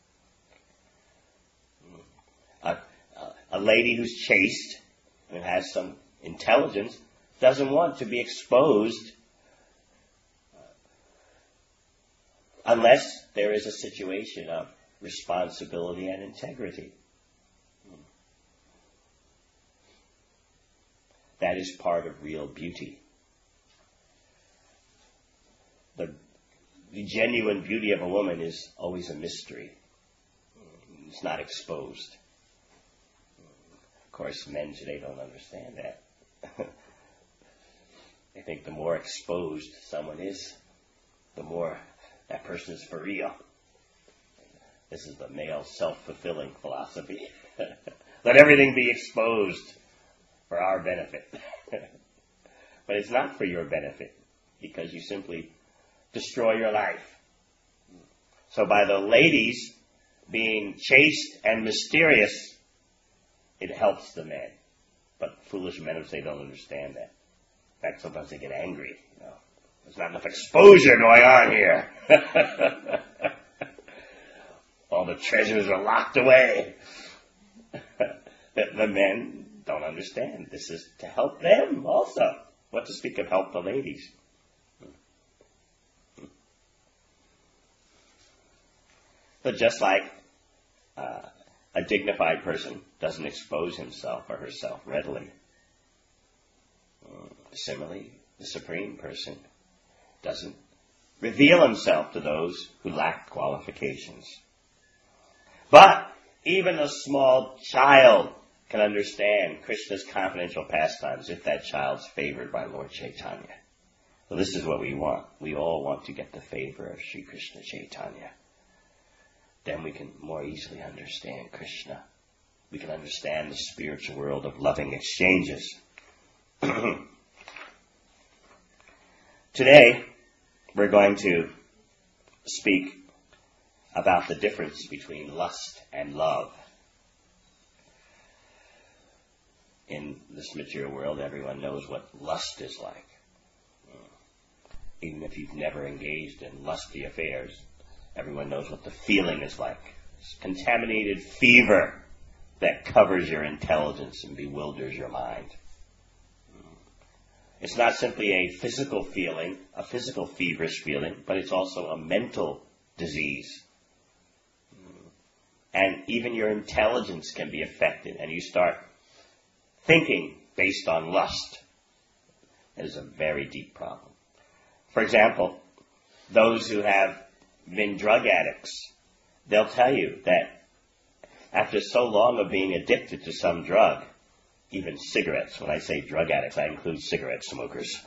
A lady who's chaste and has some intelligence doesn't want to be exposed unless there is a situation of responsibility and integrity. That is part of real beauty. The genuine beauty of a woman is always a mystery. It's not exposed. Of course, men today don't understand that. They think the more exposed someone is, the more that person is for real. This is the male self-fulfilling philosophy. Let everything be exposed for our benefit. But it's not for your benefit, because you simply destroy your life. So by the ladies being chaste and mysterious, it helps the men. But foolish men, if they don't understand that. In fact, sometimes they get angry. There's not enough exposure going on here. All the treasures are locked away. The men don't understand. This is to help them also. What to speak of help the ladies. But just like a dignified person doesn't expose himself or herself readily, similarly, the Supreme Person doesn't reveal himself to those who lack qualifications. But even a small child can understand Krishna's confidential pastimes if that child's favored by Lord Chaitanya. So this is what we want. We all want to get the favor of Sri Krishna Chaitanya. Then we can more easily understand Krishna. We can understand the spiritual world of loving exchanges. Today, we're going to speak about the difference between lust and love. In this material world, everyone knows what lust is like. Even if you've never engaged in lusty affairs, everyone knows what the feeling is like. It's contaminated fever that covers your intelligence and bewilders your mind. It's not simply a physical feeling, a physical feverish feeling, but it's also a mental disease. And even your intelligence can be affected, and you start thinking based on lust. It is a very deep problem. For example, those who have been drug addicts they'll tell you that after so long of being addicted to some drug, even cigarettes, when I say drug addicts, I include cigarette smokers,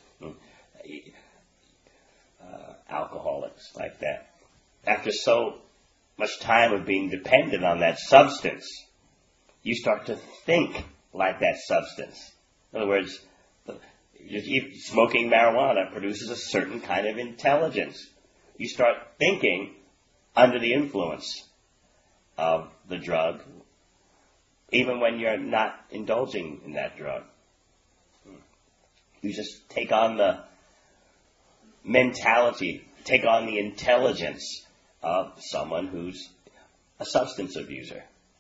alcoholics like that. After so much time of being dependent on that substance, you start to think like that substance. In other words, smoking marijuana produces a certain kind of intelligence. You start thinking under the influence of the drug, even when you're not indulging in that drug. You just take on the mentality, take on the intelligence of someone who's a substance abuser.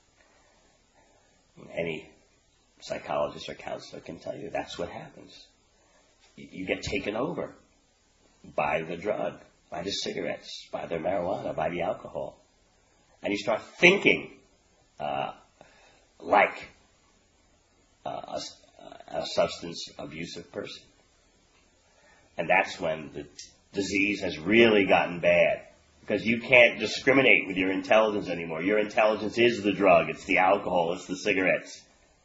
Any psychologist or counselor can tell you that's what happens. You get taken over by the drug, by the cigarettes, by the marijuana, by the alcohol. And you start thinking like a substance abusive person. And that's when the disease has really gotten bad, because you can't discriminate with your intelligence anymore. Your intelligence is the drug, it's the alcohol, it's the cigarettes.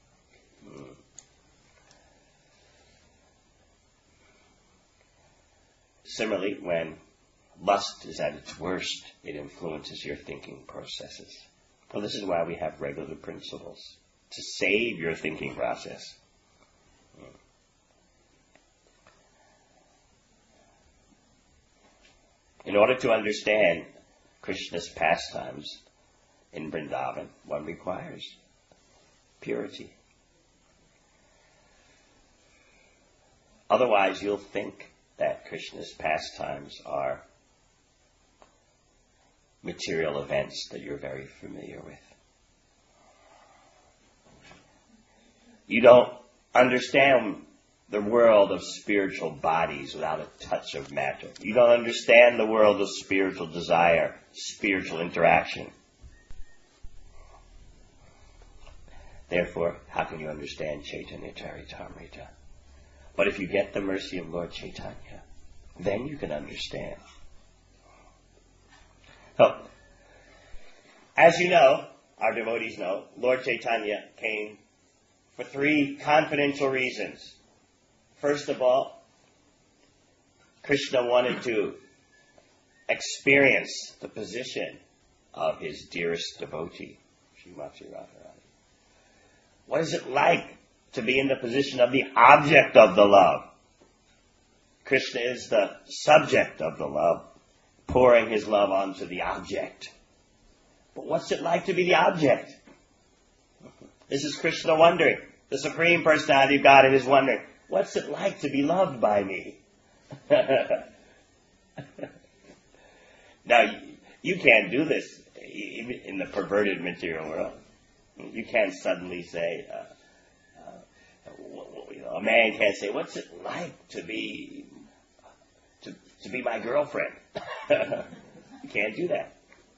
Similarly, when lust is at its worst, it influences your thinking processes. Well, this is why we have regulative principles, to save your thinking process. In order to understand Krishna's pastimes in Vrindavan, one requires purity. Otherwise, you'll think that Krishna's pastimes are material events that you're very familiar with. You don't understand the world of spiritual bodies without a touch of matter. You don't understand the world of spiritual desire, spiritual interaction. Therefore, how can you understand Chaitanya Charitamrita? But if you get the mercy of Lord Chaitanya, then you can understand. So, as you know, our devotees know, Lord Chaitanya came for 3 confidential reasons. First of all, Krishna wanted to experience the position of his dearest devotee, Srimati Radharani. What is it like to be in the position of the object of the love? Krishna is the subject of the love, pouring his love onto the object. But what's it like to be the object? This is Krishna wondering. The Supreme Personality of Godhead is wondering, what's it like to be loved by me? Now, you can't do this even in the perverted material world. You can't suddenly say, a man can't say, what's it like to be my girlfriend? You can't do that.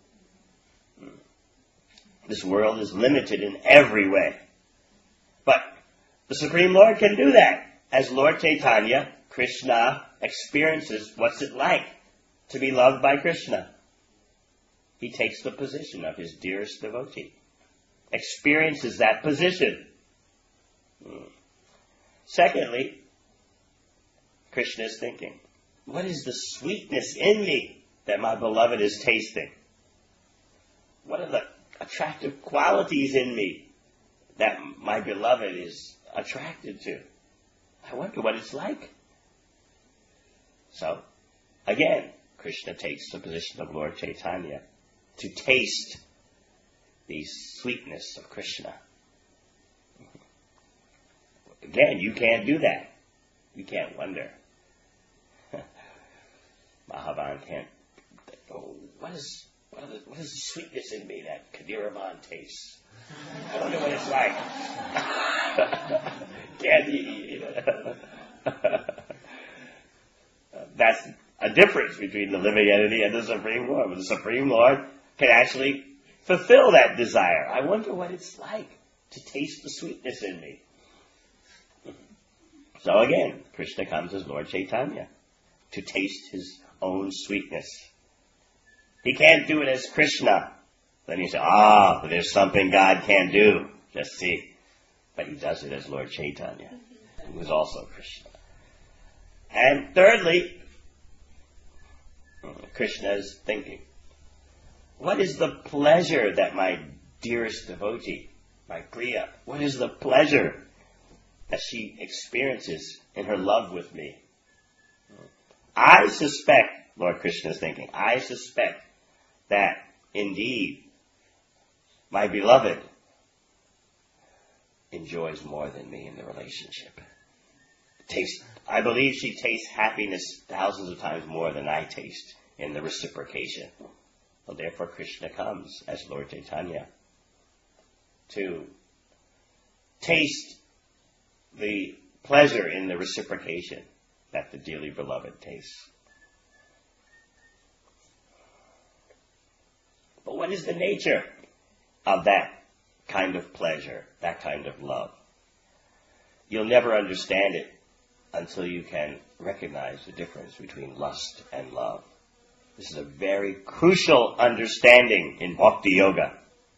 This world is limited in every way. But the Supreme Lord can do that. As Lord Chaitanya, Krishna experiences what's it like to be loved by Krishna. He takes the position of his dearest devotee, experiences that position. Secondly, Krishna is thinking, what is the sweetness in me that my beloved is tasting? What are the attractive qualities in me that my beloved is attracted to? I wonder what it's like. So, again, Krishna takes the position of Lord Chaitanya to taste the sweetness of Krishna. Again, you can't do that. You can't wonder. Mahavan can't. Oh, what is the sweetness in me that Kadiravan tastes? I wonder what it's like. Can't he? That's a difference between the living entity and the Supreme Lord. But the Supreme Lord can actually fulfill that desire. I wonder what it's like to taste the sweetness in me. So again, Krishna comes as Lord Chaitanya to taste his own sweetness. He can't do it as Krishna. Then you say, but there's something God can't do. Just see. But he does it as Lord Chaitanya, who is also Krishna. And thirdly, Krishna is thinking, what is the pleasure that my dearest devotee, my Priya, what is the pleasure that she experiences in her love with me? I suspect, Lord Krishna is thinking, I suspect that indeed my beloved enjoys more than me in the relationship. I believe she tastes happiness thousands of times more than I taste in the reciprocation. Well, therefore Krishna comes as Lord Chaitanya to taste the pleasure in the reciprocation that the dearly beloved tastes. But what is the nature of that kind of pleasure, that kind of love? You'll never understand it until you can recognize the difference between lust and love. This is a very crucial understanding in Bhakti Yoga.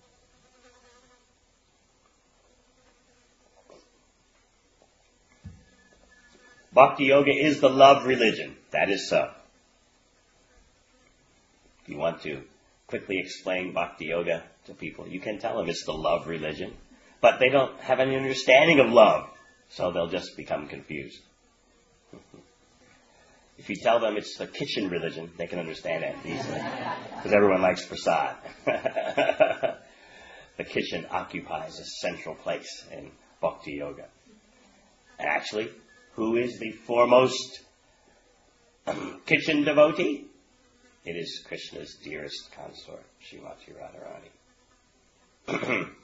Bhakti Yoga is the love religion. That is so. If you want to quickly explain Bhakti Yoga to people, you can tell them it's the love religion. But they don't have any understanding of love, so they'll just become confused. If you tell them it's the kitchen religion, they can understand it easily. Because everyone likes prasad. The kitchen occupies a central place in Bhakti Yoga. And actually, who is the foremost kitchen devotee? It is Krishna's dearest consort, Srimati Radharani.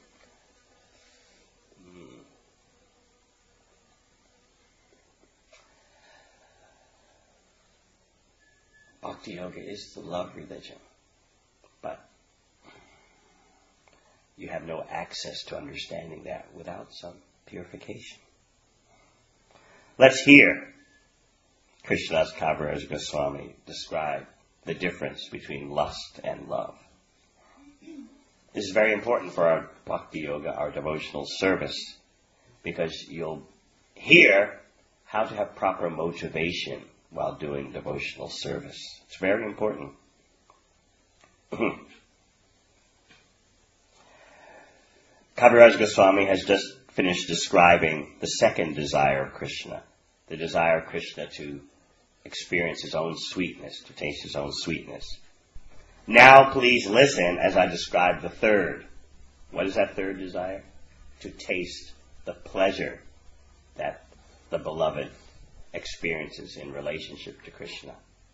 Bhakti Yoga is the love religion, but you have no access to understanding that without some purification. Let's hear Krishnadas Kaviraj Goswami describe the difference between lust and love. This is very important for our Bhakti Yoga, our devotional service, because you'll hear how to have proper motivation while doing devotional service. It's very important. Kaviraj Goswami has just finished describing the second desire of Krishna, the desire of Krishna to experience his own sweetness, to taste his own sweetness. Now please listen as I describe the third. What is that third desire? To taste the pleasure that the beloved experiences in relationship to Krishna.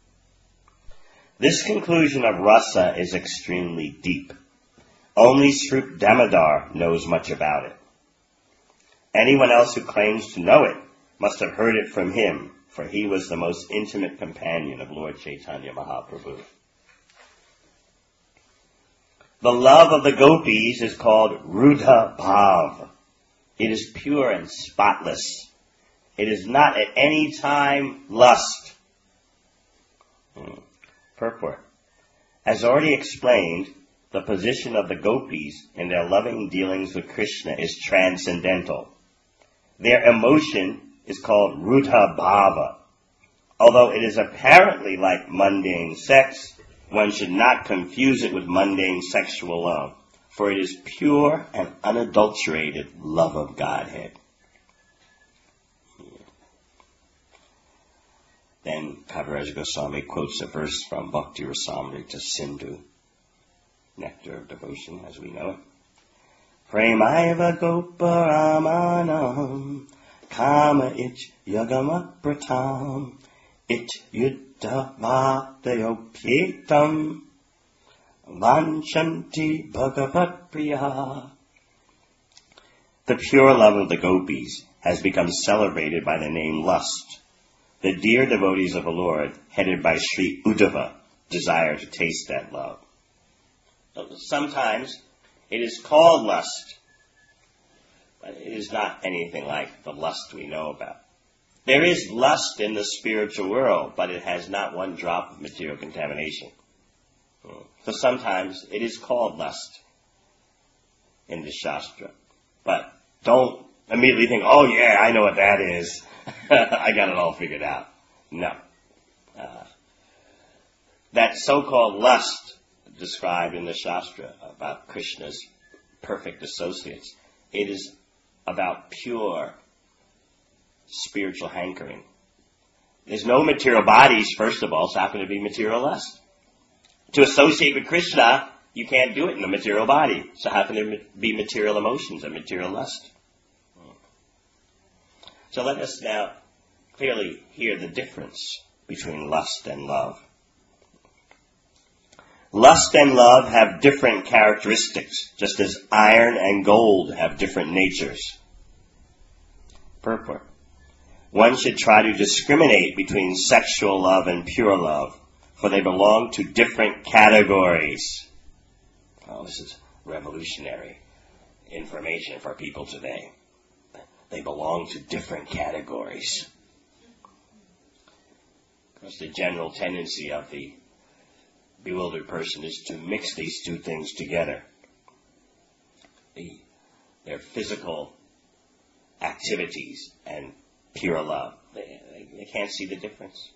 This conclusion of rasa is extremely deep. Only Srup Damodar knows much about it. Anyone else who claims to know it must have heard it from him, for he was the most intimate companion of Lord Chaitanya Mahaprabhu. The love of the gopis is called Rudha Bhav. It is pure and spotless. It is not at any time lust. Purport. As already explained, the position of the gopis in their loving dealings with Krishna is transcendental. Their emotion is called Rudha Bhava. Although it is apparently like mundane sex, one should not confuse it with mundane sexual love, for it is pure and unadulterated love of Godhead. Then Kaviraj Goswami quotes a verse from Bhakti Rasamrita Sindhu, Nectar of Devotion as we know it. Premaiva Goparamanam Kama ich yagamapratam it yuddha vatayopyetam vanchanti bhagavat priya. The pure love of the gopis has become celebrated by the name lust. The dear devotees of the Lord, headed by Sri Uddhava, desire to taste that love. Sometimes it is called lust, but it is not anything like the lust we know about. There is lust in the spiritual world, but it has not one drop of material contamination. So sometimes it is called lust in the Shastra. But don't immediately think, oh yeah, I know what that is. I got it all figured out. No. That so-called lust described in the Shastra about Krishna's perfect associates, it is about pure spiritual hankering. There's no material bodies, first of all, so how can it be material lust? To associate with Krishna, you can't do it in a material body. So how can there be material emotions and material lust? So let us now clearly hear the difference between lust and love. Lust and love have different characteristics, just as iron and gold have different natures. Purport. One should try to discriminate between sexual love and pure love, for they belong to different categories. Oh, this is revolutionary information for people today. They belong to different categories. Because the general tendency of the bewildered person is to mix these two things together. Their physical activities and pure love. They can't see the difference.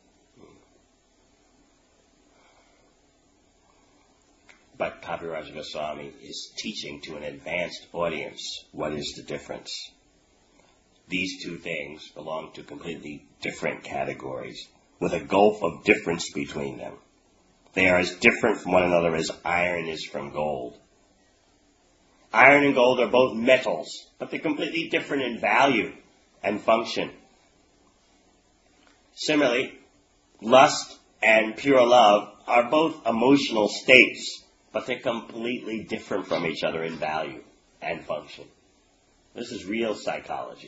But Kaviraj Goswami is teaching to an advanced audience what is the difference. These two things belong to completely different categories, with a gulf of difference between them. They are as different from one another as iron is from gold. Iron and gold are both metals, but they're completely different in value and function. Similarly, lust and pure love are both emotional states, but they're completely different from each other in value and function. This is real psychology.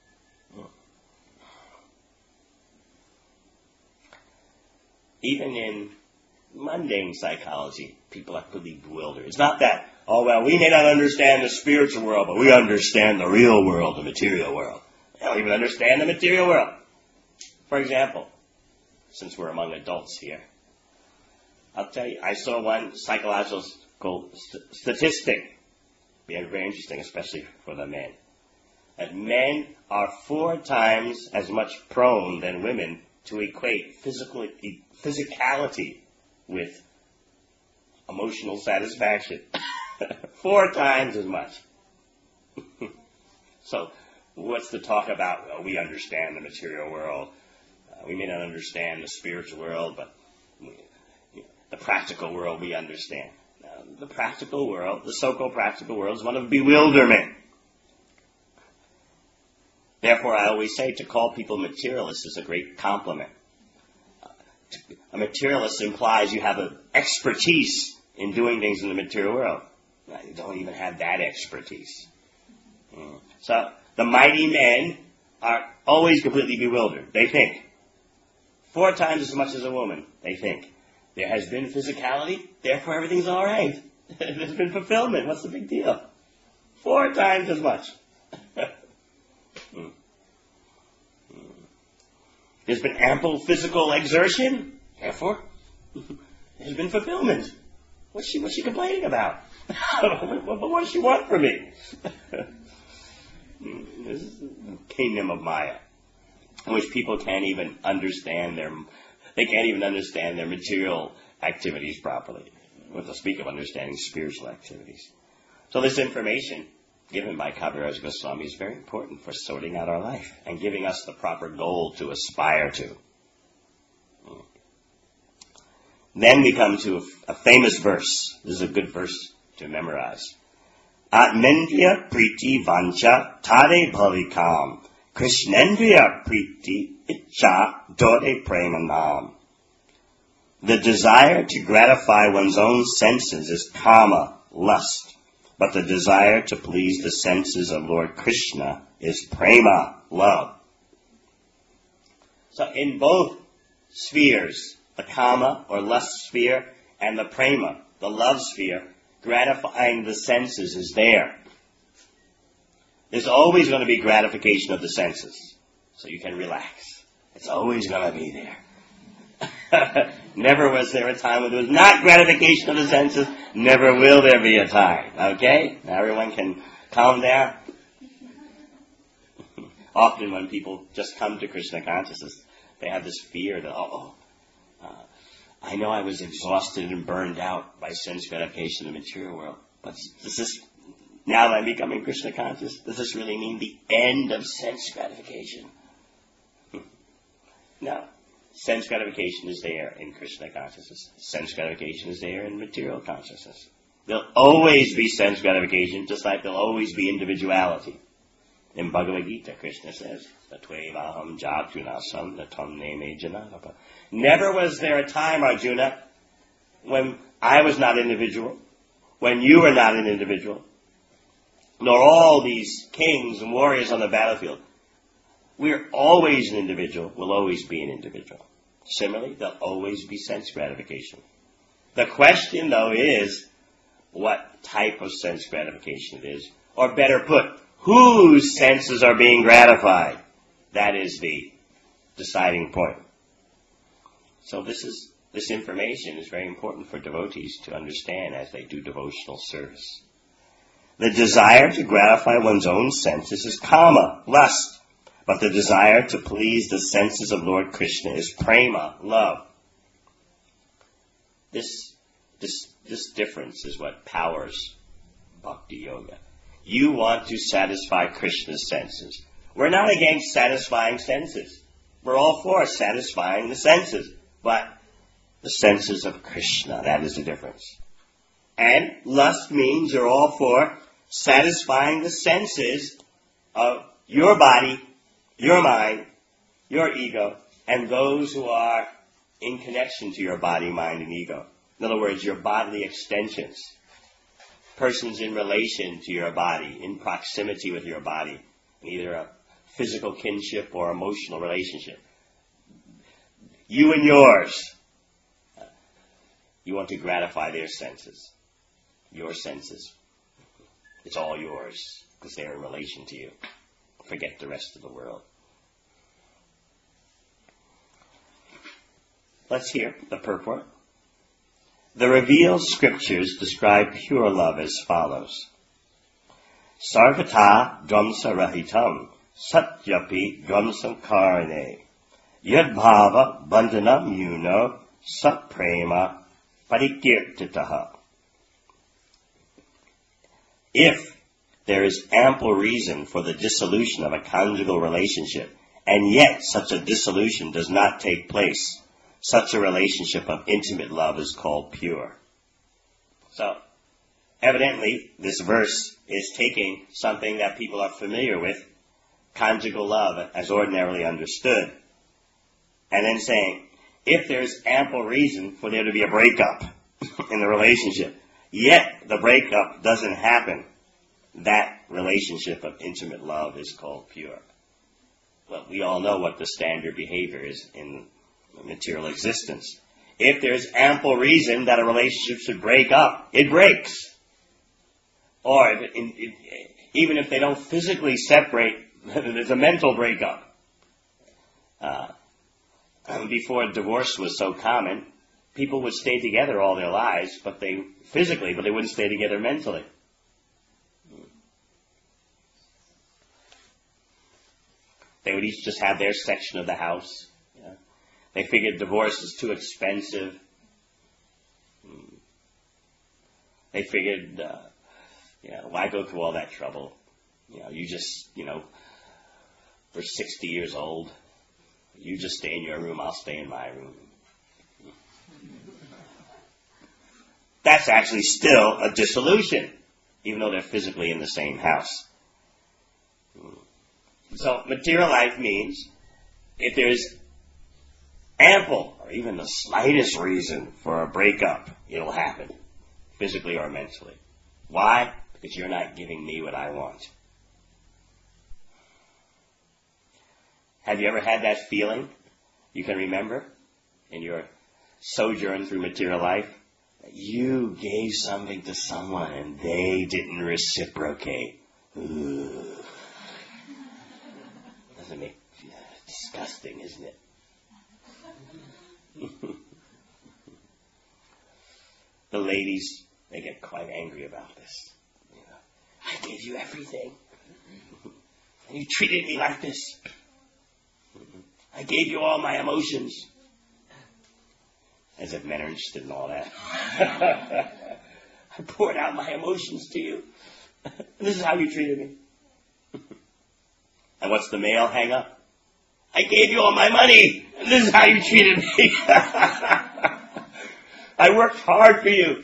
Even in mundane psychology, people are completely bewildered. It's not that, oh well, we may not understand the spiritual world, but we understand the real world, the material world. They don't even understand the material world. For example, since we're among adults here, I'll tell you, I saw one psychological statistic, very interesting, especially for the men, that men are 4 times as much prone than women to equate physicality with emotional satisfaction. 4 times as much. So, what's the talk about? Well, we understand the material world. We may not understand the spiritual world, but the practical world we understand. The practical world, the so-called practical world, is one of bewilderment. Therefore, I always say to call people materialists is a great compliment. A materialist implies you have an expertise in doing things in the material world. You don't even have that expertise. So, the mighty men are always completely bewildered. They think 4 times as much as a woman. They think there has been physicality, therefore everything's all right. There's been fulfillment. What's the big deal? 4 times as much. There's been ample physical exertion, therefore there's been fulfillment. What's she complaining about? What does she want from me? This is the kingdom of Maya, in which people can't even understand their material activities properly, with the speak of understanding spiritual activities. So this information given by Kaviraj Goswami is very important for sorting out our life and giving us the proper goal to aspire to. Then we come to a famous verse. This is a good verse to memorize. Atmendriya priti vancha tare bhavikam, Krishnendriya priti icha dore premanam. The desire to gratify one's own senses is kama, lust. But the desire to please the senses of Lord Krishna is prema, love. So in both spheres, the kama or lust sphere and the prema, the love sphere, gratifying the senses is there. There's always going to be gratification of the senses. So you can relax. It's always going to be there. Never was there a time when there was not gratification of the senses. Never will there be a time. Okay? Now everyone can calm down. Often when people just come to Krishna consciousness, they have this fear that, I know I was exhausted and burned out by sense gratification in the material world, but does this, now that I'm becoming Krishna conscious, does this really mean the end of sense gratification? No. Sense gratification is there in Krishna consciousness. Sense gratification is there in material consciousness. There'll always be sense gratification, just like there'll always be individuality. In Bhagavad Gita, Krishna says, Tatvevaham jatunasam natam neme janadapa. Never was there a time, Arjuna, when I was not individual, when you were not an individual, nor all these kings and warriors on the battlefield. We're always an individual, will always be an individual. Similarly, there'll always be sense gratification. The question, though, is what type of sense gratification it is, or better put, whose senses are being gratified. That is the deciding point. So this information is very important for devotees to understand as they do devotional service. The desire to gratify one's own senses is kama, lust. But the desire to please the senses of Lord Krishna is prema, love. This difference is what powers bhakti yoga. You want to satisfy Krishna's senses. We're not against satisfying senses. We're all for satisfying the senses. But the senses of Krishna, that is the difference. And lust means you're all for satisfying the senses of your body, your mind, your ego, and those who are in connection to your body, mind, and ego. In other words, your bodily extensions. Persons in relation to your body, in proximity with your body, in either a physical kinship or emotional relationship. You and yours. You want to gratify their senses. Your senses. It's all yours because they're in relation to you. Forget the rest of the world. Let's hear the purport. The revealed scriptures describe pure love as follows. Sarvata dvamsa rahitam satyapi dvamsam karane yadbhava bandhanam yuno satprema parikirtitaha. If there is ample reason for the dissolution of a conjugal relationship, and yet such a dissolution does not take place, such a relationship of intimate love is called pure. So, evidently, this verse is taking something that people are familiar with, conjugal love as ordinarily understood, and then saying, if there's ample reason for there to be a breakup in the relationship, yet the breakup doesn't happen, that relationship of intimate love is called pure. Well, we all know what the standard behavior is in material existence. If there's ample reason that a relationship should break up, it breaks. Or even if they don't physically separate, there's a mental breakup. Before divorce was so common, people would stay together all their lives, but they wouldn't stay together mentally. They would each just have their section of the house. They figured divorce is too expensive. They figured, why go through all that trouble? You just, we're 60 years old. You just stay in your room, I'll stay in my room. That's actually still a dissolution, even though they're physically in the same house. So material life means if there's ample or even the slightest reason for a breakup, it'll happen, physically or mentally. Why? Because you're not giving me what I want. Have you ever had that feeling you can remember in your sojourn through material life? That you gave something to someone and they didn't reciprocate. Ugh. Doesn't make disgusting, isn't it? The ladies, they get quite angry about this. You know, I gave you everything, and you treated me like this. I gave you all my emotions. As if men are interested in all that. I poured out my emotions to you. This is how you treated me. And what's the male hang up? I gave you all my money, and this is how you treated me. I worked hard for you.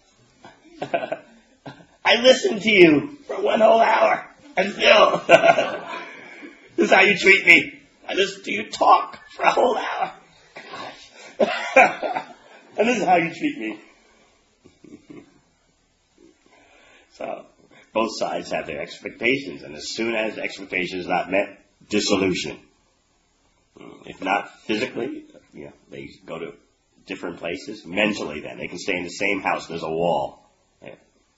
I listened to you for 1 whole hour, and still, this is how you treat me. I listened to you talk for a whole hour. Gosh. And this is how you treat me. So, both sides have their expectations, and as soon as expectations are not met, dissolution. If not physically, they go to different places. Mentally, then they can stay in the same house. There's a wall. Yeah.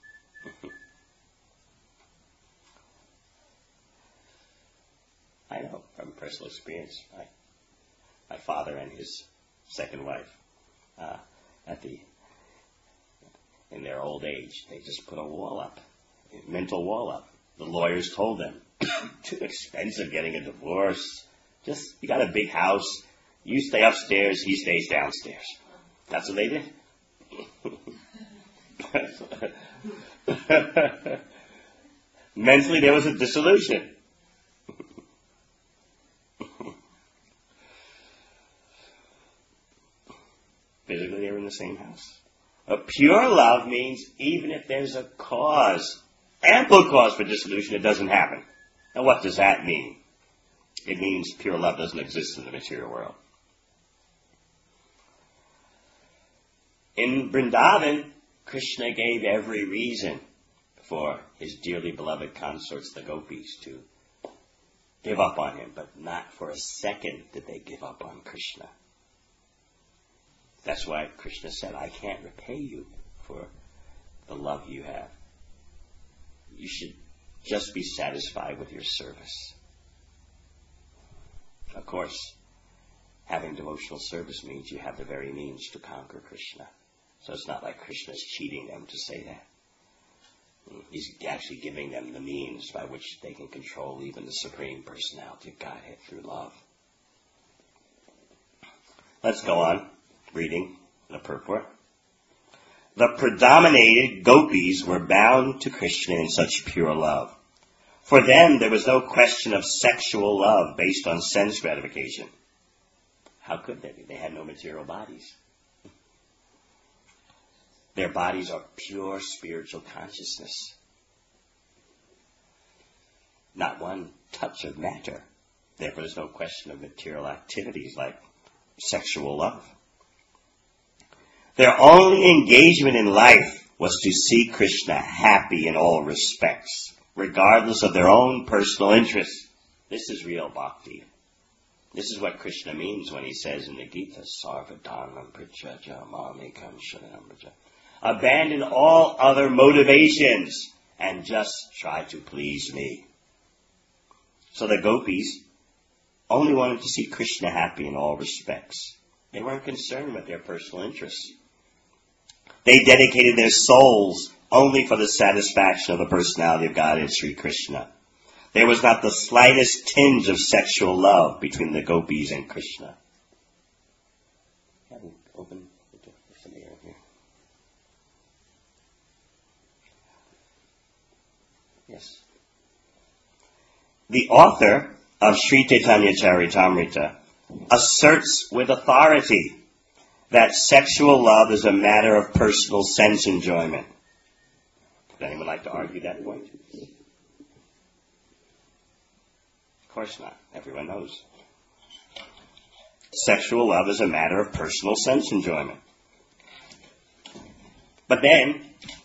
I know from personal experience. My father and his second wife, in their old age, they just put a wall up, a mental wall up. The lawyers told them, too expensive getting a divorce. Just, you got a big house. You stay upstairs, he stays downstairs. That's what they did. Mentally, there was a dissolution. Physically, they were in the same house. A pure love means even if there's a cause, ample cause for dissolution, it doesn't happen. Now, what does that mean? It means pure love doesn't exist in the material world. In Vrindavan, Krishna gave every reason for his dearly beloved consorts, the gopis, to give up on him, but not for a second did they give up on Krishna. That's why Krishna said, I can't repay you for the love you have. You should just be satisfied with your service. Of course, having devotional service means you have the very means to conquer Krishna. So it's not like Krishna's cheating them to say that. He's actually giving them the means by which they can control even the Supreme Personality of Godhead through love. Let's go on reading the purport. The predominated gopis were bound to Krishna in such pure love. For them, there was no question of sexual love based on sense gratification. How could they be? They had no material bodies. Their bodies are pure spiritual consciousness. Not one touch of matter. Therefore, there's no question of material activities like sexual love. Their only engagement in life was to see Krishna happy in all respects, regardless of their own personal interests. This is real bhakti. This is what Krishna means when he says in the Gita, Sarvadhanam Prajaja Mamekam Sharanam Praja. Abandon all other motivations and just try to please me. So the gopis only wanted to see Krishna happy in all respects. They weren't concerned with their personal interests. They dedicated their souls only for the satisfaction of the personality of God and Sri Krishna. There was not the slightest tinge of sexual love between the gopis and Krishna. Open the door for somebody over here. Yes. The author of Sri Chaitanya Charitamrita asserts with authority that sexual love is a matter of personal sense enjoyment. Would anyone like to argue that point? Of course not. Everyone knows. Sexual love is a matter of personal sense enjoyment. But then,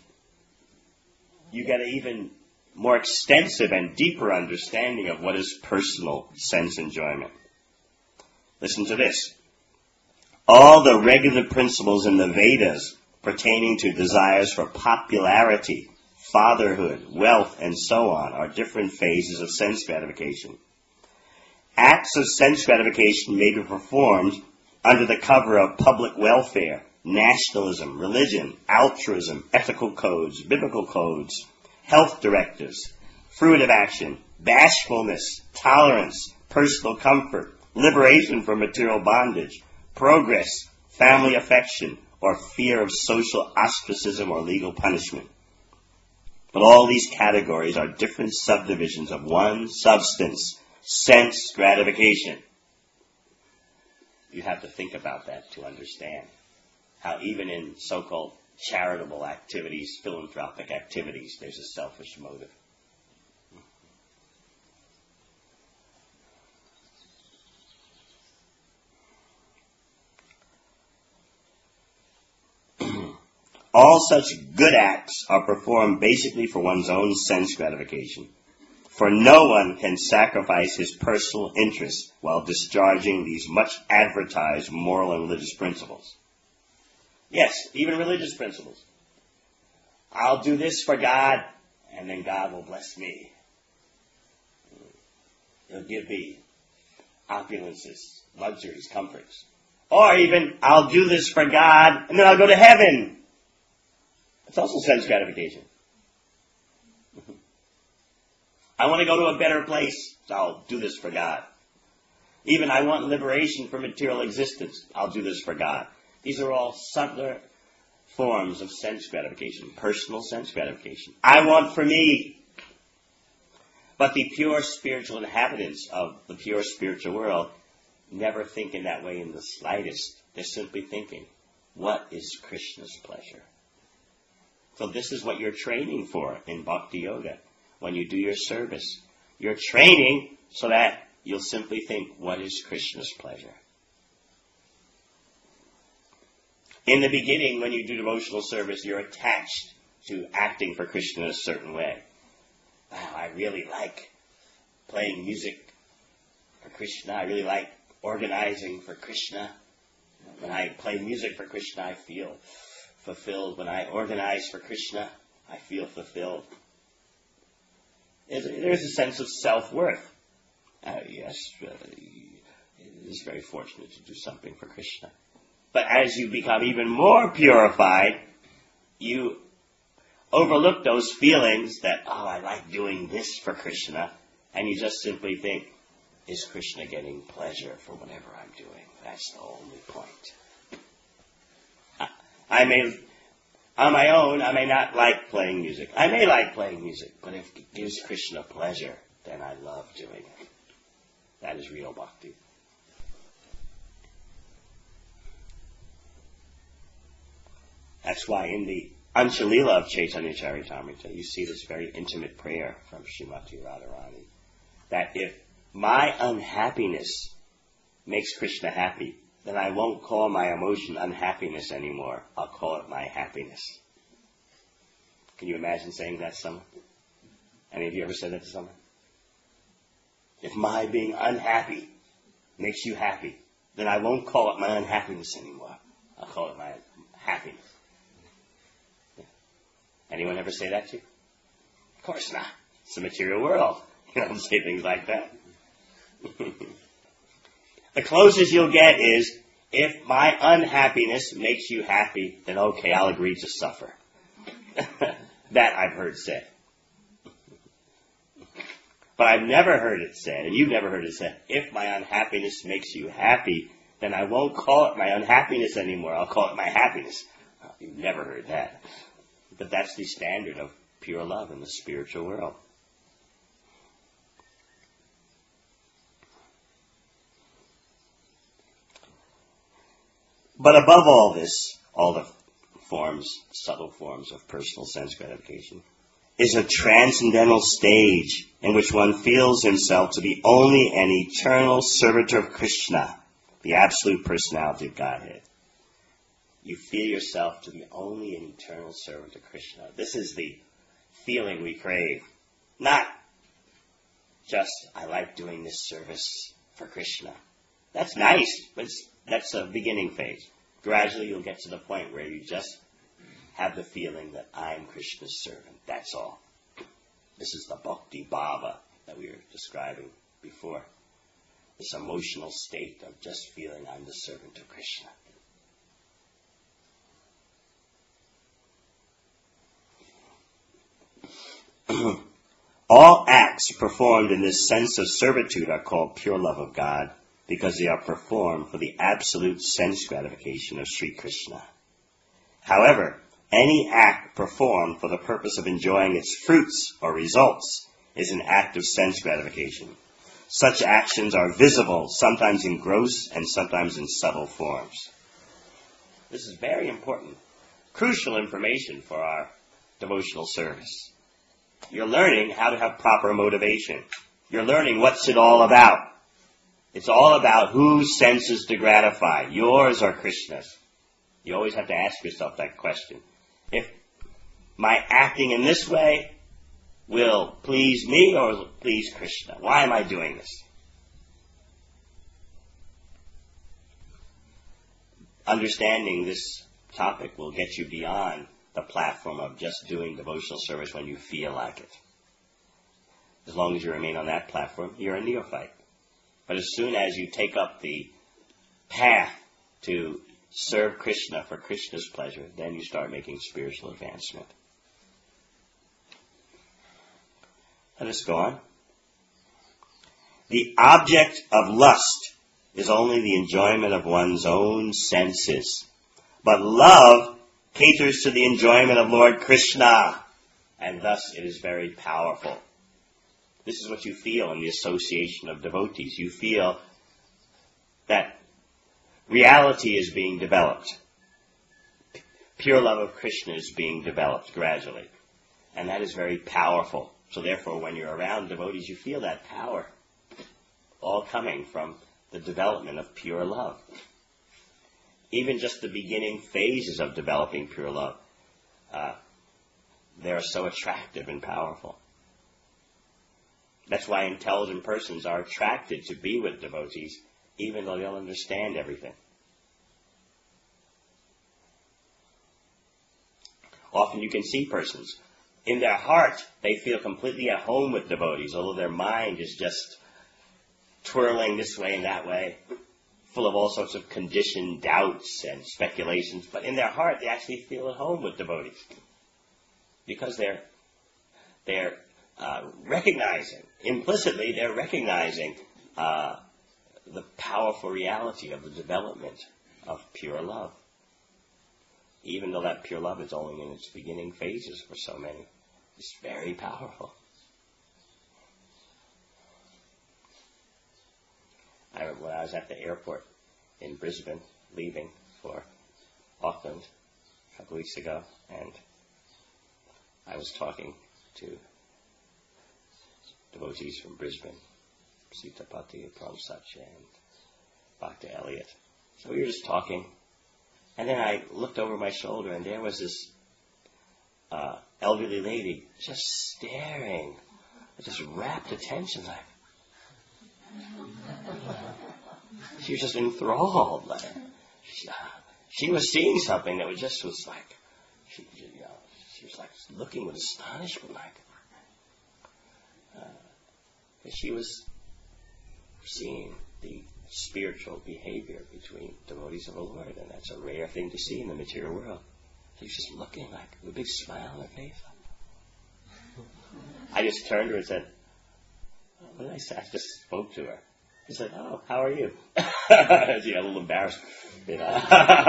you get an even more extensive and deeper understanding of what is personal sense enjoyment. Listen to this. All the regular principles in the Vedas pertaining to desires for popularity, fatherhood, wealth, and so on are different phases of sense gratification. Acts of sense gratification may be performed under the cover of public welfare, nationalism, religion, altruism, ethical codes, biblical codes, health directives, fruitive action, bashfulness, tolerance, personal comfort, liberation from material bondage, progress, family affection, or fear of social ostracism or legal punishment. But all these categories are different subdivisions of one substance, sense gratification. You have to think about that to understand how even in so-called charitable activities, philanthropic activities, there's a selfish motive. All such good acts are performed basically for one's own sense gratification. For no one can sacrifice his personal interests while discharging these much advertised moral and religious principles. Yes, even religious principles. I'll do this for God, and then God will bless me. He'll give me opulences, luxuries, comforts. Or even, I'll do this for God, and then I'll go to heaven. It's also sense gratification. I want to go to a better place, so I'll do this for God. Even I want liberation from material existence. I'll do this for God. These are all subtler forms of sense gratification, personal sense gratification. I want for me. But the pure spiritual inhabitants of the pure spiritual world never think in that way in the slightest. They're simply thinking, what is Krishna's pleasure? So this is what you're training for in Bhakti Yoga. When you do your service, you're training so that you'll simply think, what is Krishna's pleasure? In the beginning, when you do devotional service, you're attached to acting for Krishna in a certain way. Wow, I really like playing music for Krishna. I really like organizing for Krishna. When I play music for Krishna, I feel fulfilled. When I organize for Krishna, I feel fulfilled. There's a sense of self-worth. Yes, it is very fortunate to do something for Krishna. But as you become even more purified, you overlook those feelings that, I like doing this for Krishna, and you just simply think, is Krishna getting pleasure for whatever I'm doing? That's the only point. On my own, I may not like playing music. I may like playing music, but if it gives Krishna pleasure, then I love doing it. That is real bhakti. That's why in the Anshalila of Chaitanya Charitamrita, you see this very intimate prayer from Srimati Radharani, that if my unhappiness makes Krishna happy, then I won't call my emotion unhappiness anymore. I'll call it my happiness. Can you imagine saying that to someone? Any of you ever said that to someone? If my being unhappy makes you happy, then I won't call it my unhappiness anymore. I'll call it my happiness. Yeah. Anyone ever say that to you? Of course not. It's the material world. You don't say things like that. The closest you'll get is, if my unhappiness makes you happy, then okay, I'll agree to suffer. That I've heard said. But I've never heard it said, and you've never heard it said, if my unhappiness makes you happy, then I won't call it my unhappiness anymore, I'll call it my happiness. Well, you've never heard that. But that's the standard of pure love in the spiritual world. But above all this, all the subtle forms of personal sense gratification, is a transcendental stage in which one feels himself to be only an eternal servitor of Krishna, the absolute personality of Godhead. You feel yourself to be only an eternal servant of Krishna. This is the feeling we crave. Not just, I like doing this service for Krishna. That's nice, but that's a beginning phase. Gradually you'll get to the point where you just have the feeling that I'm Krishna's servant. That's all. This is the bhakti bhava that we were describing before. this emotional state of just feeling I'm the servant of Krishna. All acts performed in this sense of servitude are called pure love of God because they are performed for the absolute sense gratification of Sri Krishna. However, any act performed for the purpose of enjoying its fruits or results is an act of sense gratification. Such actions are visible, sometimes in gross and sometimes in subtle forms. This is very important, crucial information for our devotional service. You're learning how to have proper motivation. You're learning what's it all about. It's all about whose senses to gratify, yours or Krishna's. You always have to ask yourself that question. If my acting in this way will please me or will it please Krishna? Why am I doing this? Understanding this topic will get you beyond the platform of just doing devotional service when you feel like it. As long as you remain on that platform, you're a neophyte. But as soon as you take up the path to serve Krishna for Krishna's pleasure, then you start making spiritual advancement. Let us go on. The object of lust is only the enjoyment of one's own senses. But love caters to the enjoyment of Lord Krishna, and thus it is very powerful. This is what you feel in the association of devotees. You feel that reality is being developed. Pure love of Krishna is being developed gradually. And that is very powerful. So therefore, when you're around devotees, you feel that power all coming from the development of pure love. Even just the beginning phases of developing pure love, they are so attractive and powerful. That's why intelligent persons are attracted to be with devotees, even though they don't understand everything. Often you can see persons, in their heart, they feel completely at home with devotees, although their mind is just twirling this way and that way, full of all sorts of conditioned doubts and speculations. But in their heart, they actually feel at home with devotees, because they're recognizing, implicitly, they're recognizing the powerful reality of the development of pure love. Even though that pure love is only in its beginning phases for so many, it's very powerful. I remember when I was at the airport in Brisbane, leaving for Auckland a couple weeks ago, and I was talking to devotees from Brisbane, Sitapati, Pramsach, and Bhakta Elliott. So we were just talking, and then I looked over my shoulder, and there was this elderly lady just staring, just rapt attention, like she was just enthralled. Like she was seeing something that was like she was like looking with astonishment, like she was seeing the spiritual behavior between devotees of the Lord, and that's a rare thing to see in the material world. She was just looking like with a big smile on her face. I just turned to her and said, what did I say? I just spoke to her. I said, oh, how are you? She got a little embarrassed. You know?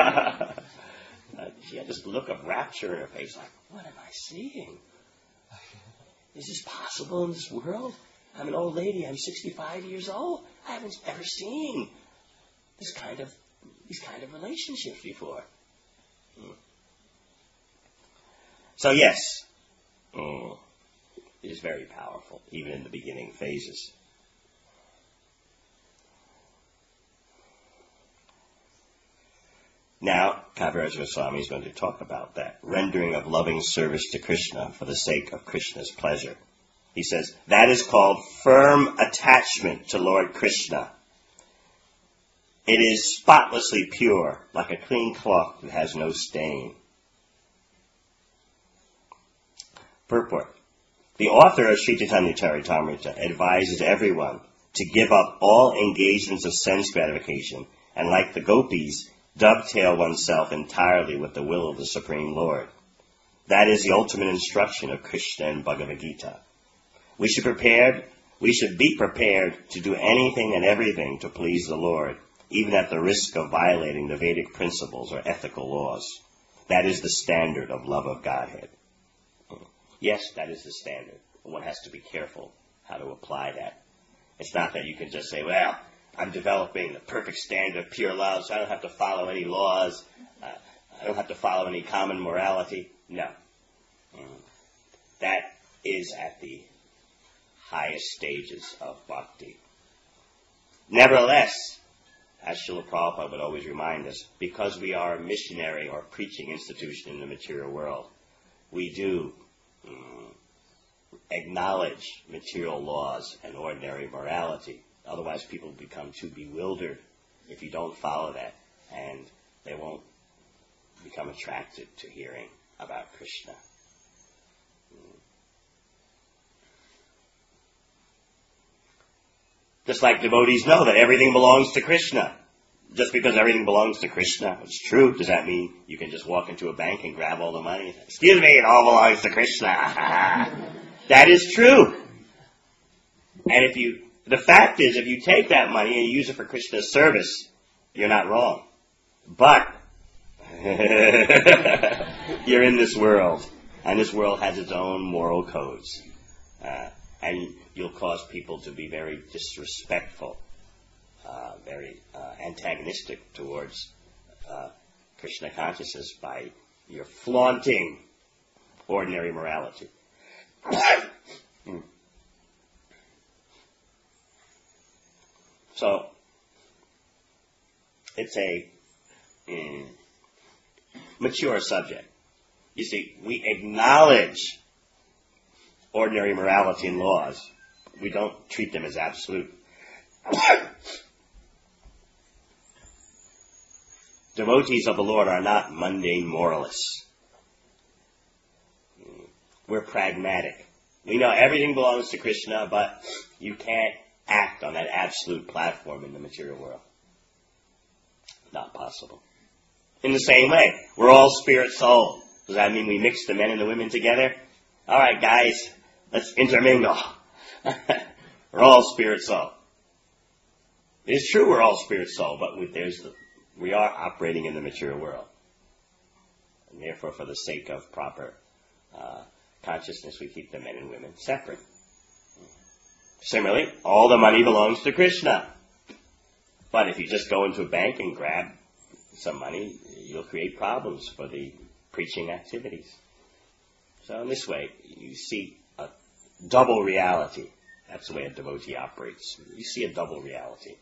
She had this look of rapture in her face, like, what am I seeing? Is this possible in this world? I'm an old lady. I'm 65 years old. I haven't ever seen these kind of relationships before. So yes, it is very powerful, even in the beginning phases. Now, Kaviraj Goswami is going to talk about that rendering of loving service to Krishna for the sake of Krishna's pleasure. He says, that is called firm attachment to Lord Krishna. It is spotlessly pure, like a clean cloth that has no stain. Purport. The author of Sri Chaitanya Charitamrita advises everyone to give up all engagements of sense gratification, and like the gopis, dovetail oneself entirely with the will of the Supreme Lord. That is the ultimate instruction of Krishna and Bhagavad Gita. We should be prepared to do anything and everything to please the Lord, even at the risk of violating the Vedic principles or ethical laws. That is the standard of love of Godhead. Yes, that is the standard. One has to be careful how to apply that. It's not that you can just say, well, I'm developing the perfect standard of pure love, so I don't have to follow any laws. I don't have to follow any common morality. No. That is at the highest stages of bhakti. Nevertheless, as Srila Prabhupada would always remind us, because we are a missionary or preaching institution in the material world, we do acknowledge material laws and ordinary morality. Otherwise, people become too bewildered if you don't follow that, and they won't become attracted to hearing about Krishna. Just like devotees know that everything belongs to Krishna. Just because everything belongs to Krishna, it's true, does that mean you can just walk into a bank and grab all the money? Excuse me, it all belongs to Krishna. That is true. And the fact is, if you take that money and you use it for Krishna's service, you're not wrong. But you're in this world, and this world has its own moral codes. And you'll cause people to be very disrespectful, very antagonistic towards Krishna consciousness by your flaunting ordinary morality. So, it's a mature subject. You see, we acknowledge ordinary morality and laws. We don't treat them as absolute. Devotees of the Lord are not mundane moralists. We're pragmatic. We know everything belongs to Krishna, but you can't act on that absolute platform in the material world. Not possible. In the same way, we're all spirit soul. Does that mean we mix the men and the women together? All right, guys, let's intermingle. We're all spirit soul. It's true we're all spirit soul, but we are operating in the material world. And therefore, for the sake of proper consciousness, we keep the men and women separate. Similarly, all the money belongs to Krishna. But if you just go into a bank and grab some money, you'll create problems for the preaching activities. So in this way, you see a double reality. That's the way a devotee operates. You see a double reality.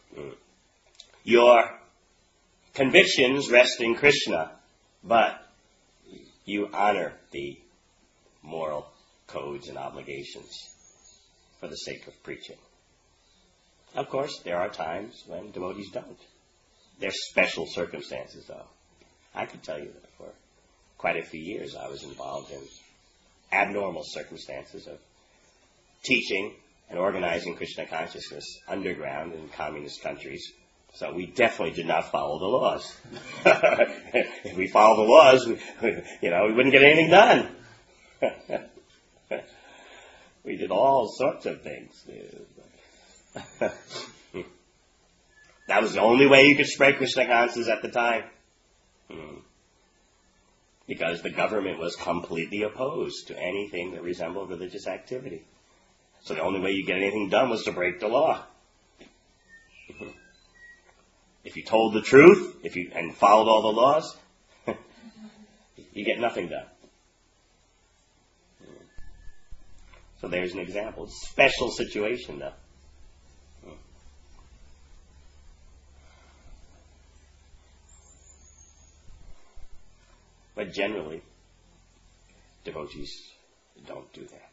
Your convictions rest in Krishna, but you honor the moral codes and obligations for the sake of preaching. Of course, there are times when devotees don't. There's special circumstances, though. I can tell you that for quite a few years I was involved in abnormal circumstances of teaching and organizing Krishna consciousness underground in communist countries. So we definitely did not follow the laws. If we followed the laws, we wouldn't get anything done. We did all sorts of things. That was the only way you could spread Krishna consciousness at the time. Because the government was completely opposed to anything that resembled religious activity. So the only way you get anything done was to break the law. If you told the truth, and followed all the laws, you get nothing done. So there's an example. Special situation, though. But generally, devotees don't do that.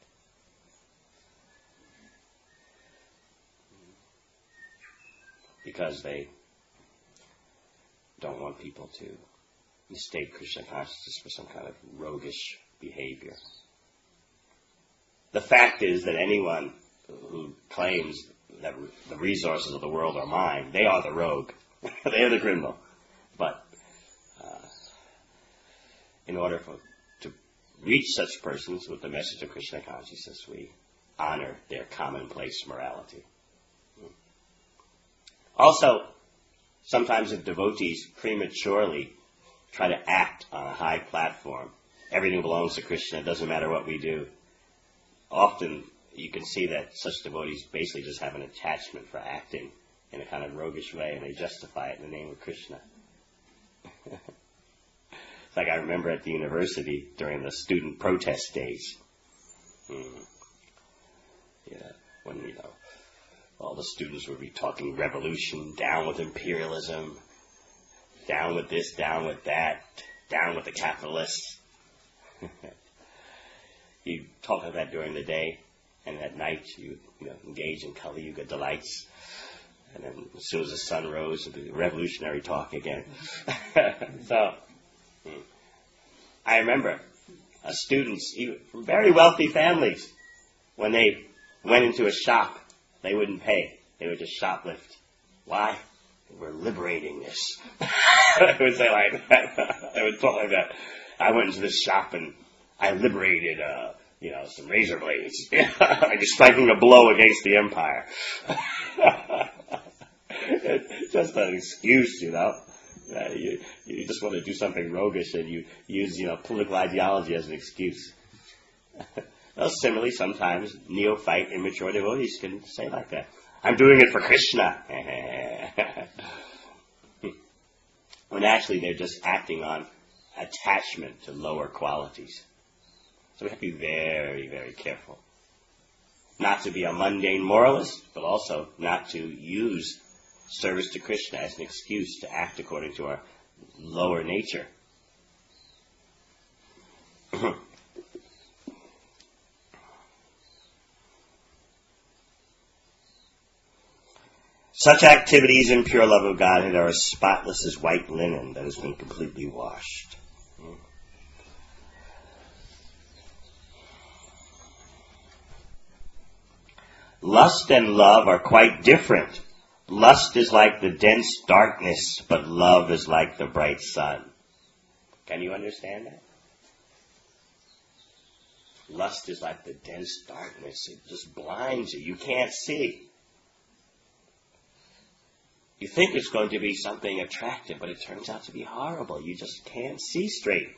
Because they don't want people to mistake Krishna consciousness for some kind of roguish behavior. The fact is that anyone who claims the resources of the world are mine. They are the rogue. They are the criminal. But in order to reach such persons with the message of Krishna consciousness, we honor their commonplace morality. Also, sometimes if devotees prematurely try to act on a high platform, everything belongs to Krishna, it doesn't matter what we do, often you can see that such devotees basically just have an attachment for acting in a kind of roguish way, and they justify it in the name of Krishna. It's like I remember at the university during the student protest days. When, all the students would be talking revolution, down with imperialism, down with this, down with that, down with the capitalists. You talk about that during the day, and at night you engage in Kali Yuga delights. And then as soon as the sun rose, it'd be revolutionary talk again. So, I remember students, even from very wealthy families, when they went into a shop, they wouldn't pay. They would just shoplift. Why? We're liberating this. They would say like that. They would talk like that. I went into this shop and I liberated, some razor blades. Like striking a blow against the empire. It's just an excuse, you just want to do something roguish and you use, political ideology as an excuse. Well, similarly, sometimes neophyte, immature devotees can say like that. I'm doing it for Krishna. When actually they're just acting on attachment to lower qualities. So we have to be very, very careful. Not to be a mundane moralist, but also not to use service to Krishna as an excuse to act according to our lower nature. Such activities in pure love of Godhead are as spotless as white linen that has been completely washed. Lust and love are quite different. Lust is like the dense darkness, but love is like the bright sun. Can you understand that? Lust is like the dense darkness. It just blinds you. You can't see. You think it's going to be something attractive, but it turns out to be horrible. You just can't see straight.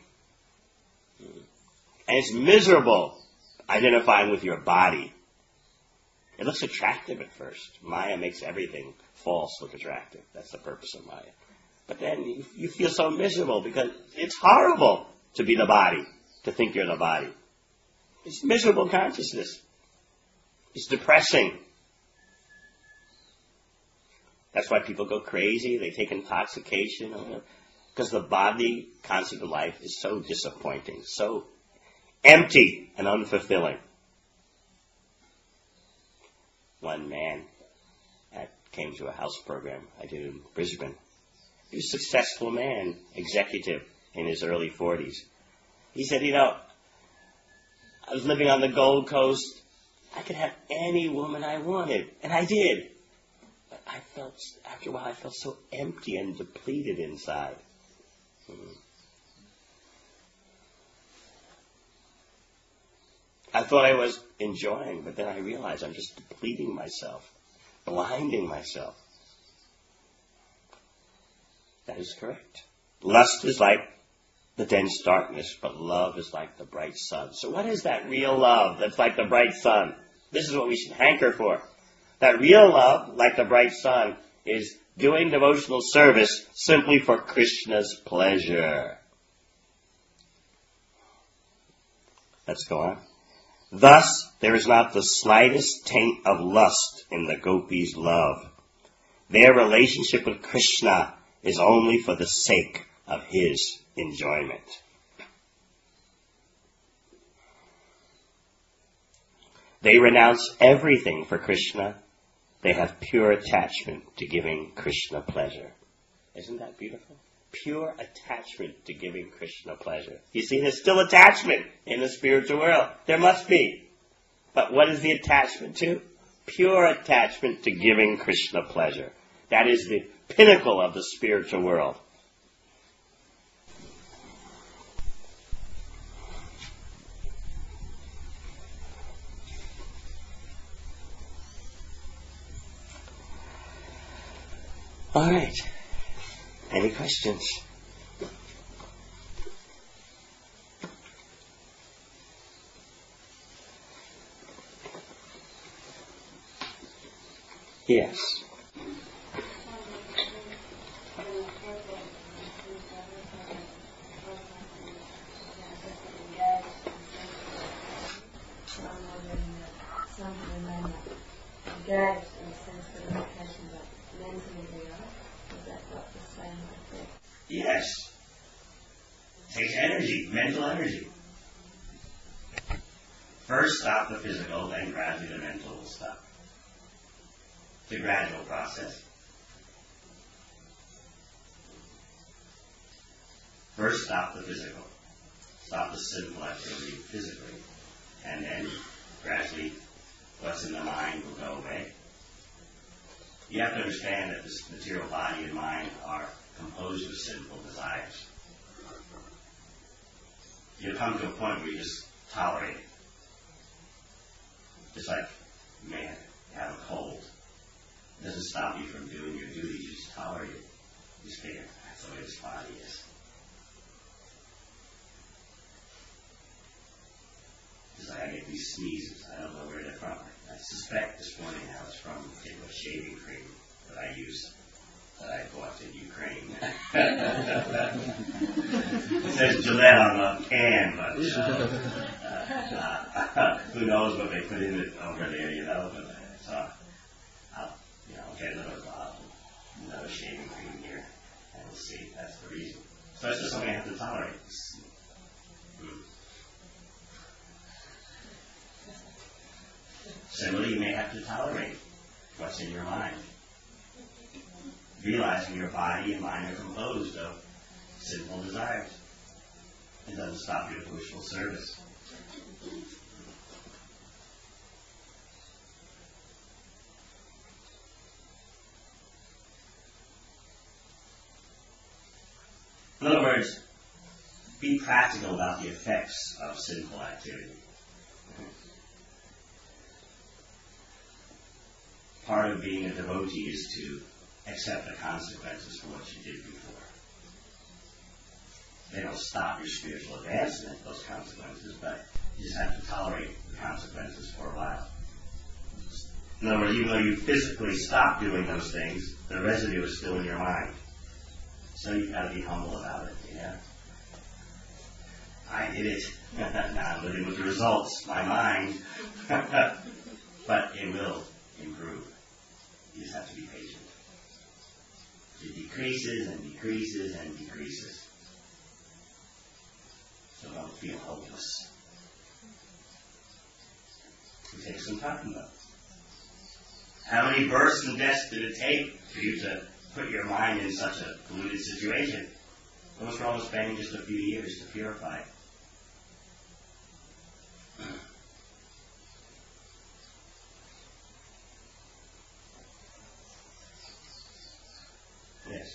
And it's miserable identifying with your body. It looks attractive at first. Maya makes everything false look attractive. That's the purpose of Maya. But then you feel so miserable because it's horrible to be the body, to think you're the body. It's miserable consciousness. It's depressing. That's why people go crazy. They take intoxication. Because the body concept of life is so disappointing, so empty and unfulfilling. One man came to a house program I did in Brisbane. He was a successful man, executive in his early 40s. He said, I was living on the Gold Coast. I could have any woman I wanted, and I did. But after a while, I felt so empty and depleted inside. I thought I was enjoying, but then I realized I'm just depleting myself, blinding myself. That is correct. Lust is like the dense darkness, but love is like the bright sun. So what is that real love that's like the bright sun? This is what we should hanker for. That real love, like the bright sun, is doing devotional service simply for Krishna's pleasure. Let's go on. Thus, there is not the slightest taint of lust in the gopis' love. Their relationship with Krishna is only for the sake of his enjoyment. They renounce everything for Krishna. They have pure attachment to giving Krishna pleasure. Isn't that beautiful? Pure attachment to giving Krishna pleasure. You see, there's still attachment in the spiritual world. There must be. But what is the attachment to? pure attachment to giving Krishna pleasure. That is the pinnacle of the spiritual world. All right. Any questions? Yes. Yes. It takes energy, mental energy. First stop the physical, then gradually the mental will stop. It's a gradual process. First stop the physical. Stop the sinful activity physically. And then gradually what's in the mind will go away. You have to understand that this material body and mind are composed of sinful desires. You'll come to a point where you just tolerate it. Just like you may have a cold. It doesn't stop you from doing your duties, you just tolerate it. You just figure, that's the way this body is. Just like I get these sneezes, I don't know where they're from. I suspect this morning how it's from a particular shaving cream that I use, that I bought in Ukraine. It says Gillette on the can, but who knows what they put in it over there, you know. But, so I'll get another shaving cream here, and we'll see. That's the reason. So it's just something I have to tolerate. Similarly, you may have to tolerate what's in your mind. Realizing your body and mind are composed of sinful desires. It doesn't stop your devotional service. In other words, be practical about the effects of sinful activity. Part of being a devotee is to accept the consequences for what you did before. They don't stop your spiritual advancement, those consequences, but you just have to tolerate the consequences for a while. In other words, even though you physically stop doing those things, the residue is still in your mind. So you've got to be humble about it, yeah? I did it. Now I'm living with the results, my mind. But it will improve. You just have to be patient. It decreases and decreases and decreases. So don't feel hopeless. It takes some time, though. How many births and deaths did it take for you to put your mind in such a polluted situation? What's wrong with spending just a few years to purify it? Yes.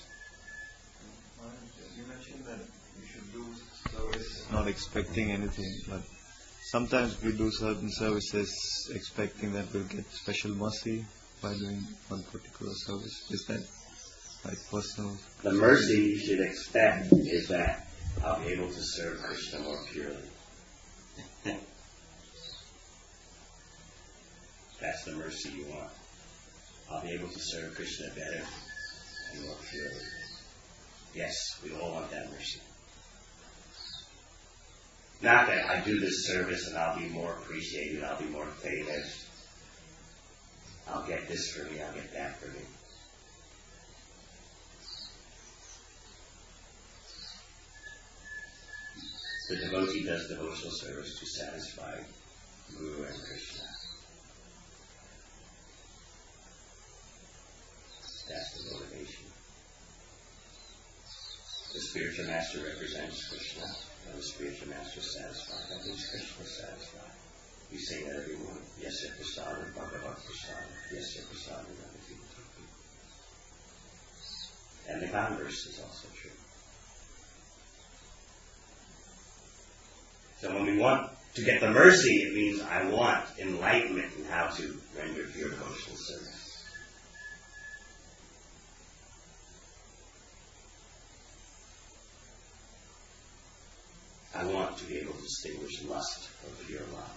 You mentioned that we should do service not expecting anything, but sometimes we do certain services expecting that we'll get special mercy by doing one particular service. Is that like personal? The mercy you should expect is that I'll be able to serve Krishna more purely. That's the mercy you want. I'll be able to serve Krishna better and more purely. Yes, we all want that mercy. Not that I do this service and I'll be more appreciated, I'll be more famous. I'll get this for me, I'll get that for me. The devotee does devotional service to satisfy Guru and Krishna. That's the motivation. The spiritual master represents Krishna, and the spiritual master is satisfied. That means Krishna is satisfied. We sing that every morning. Yes, sir, Prasada, Bhagavat Prasada. Yes, sir, Prasada. And the converse is also true. So when we want to get the mercy, it means I want enlightenment in how to render pure devotional service. I want to be able to distinguish lust from pure love.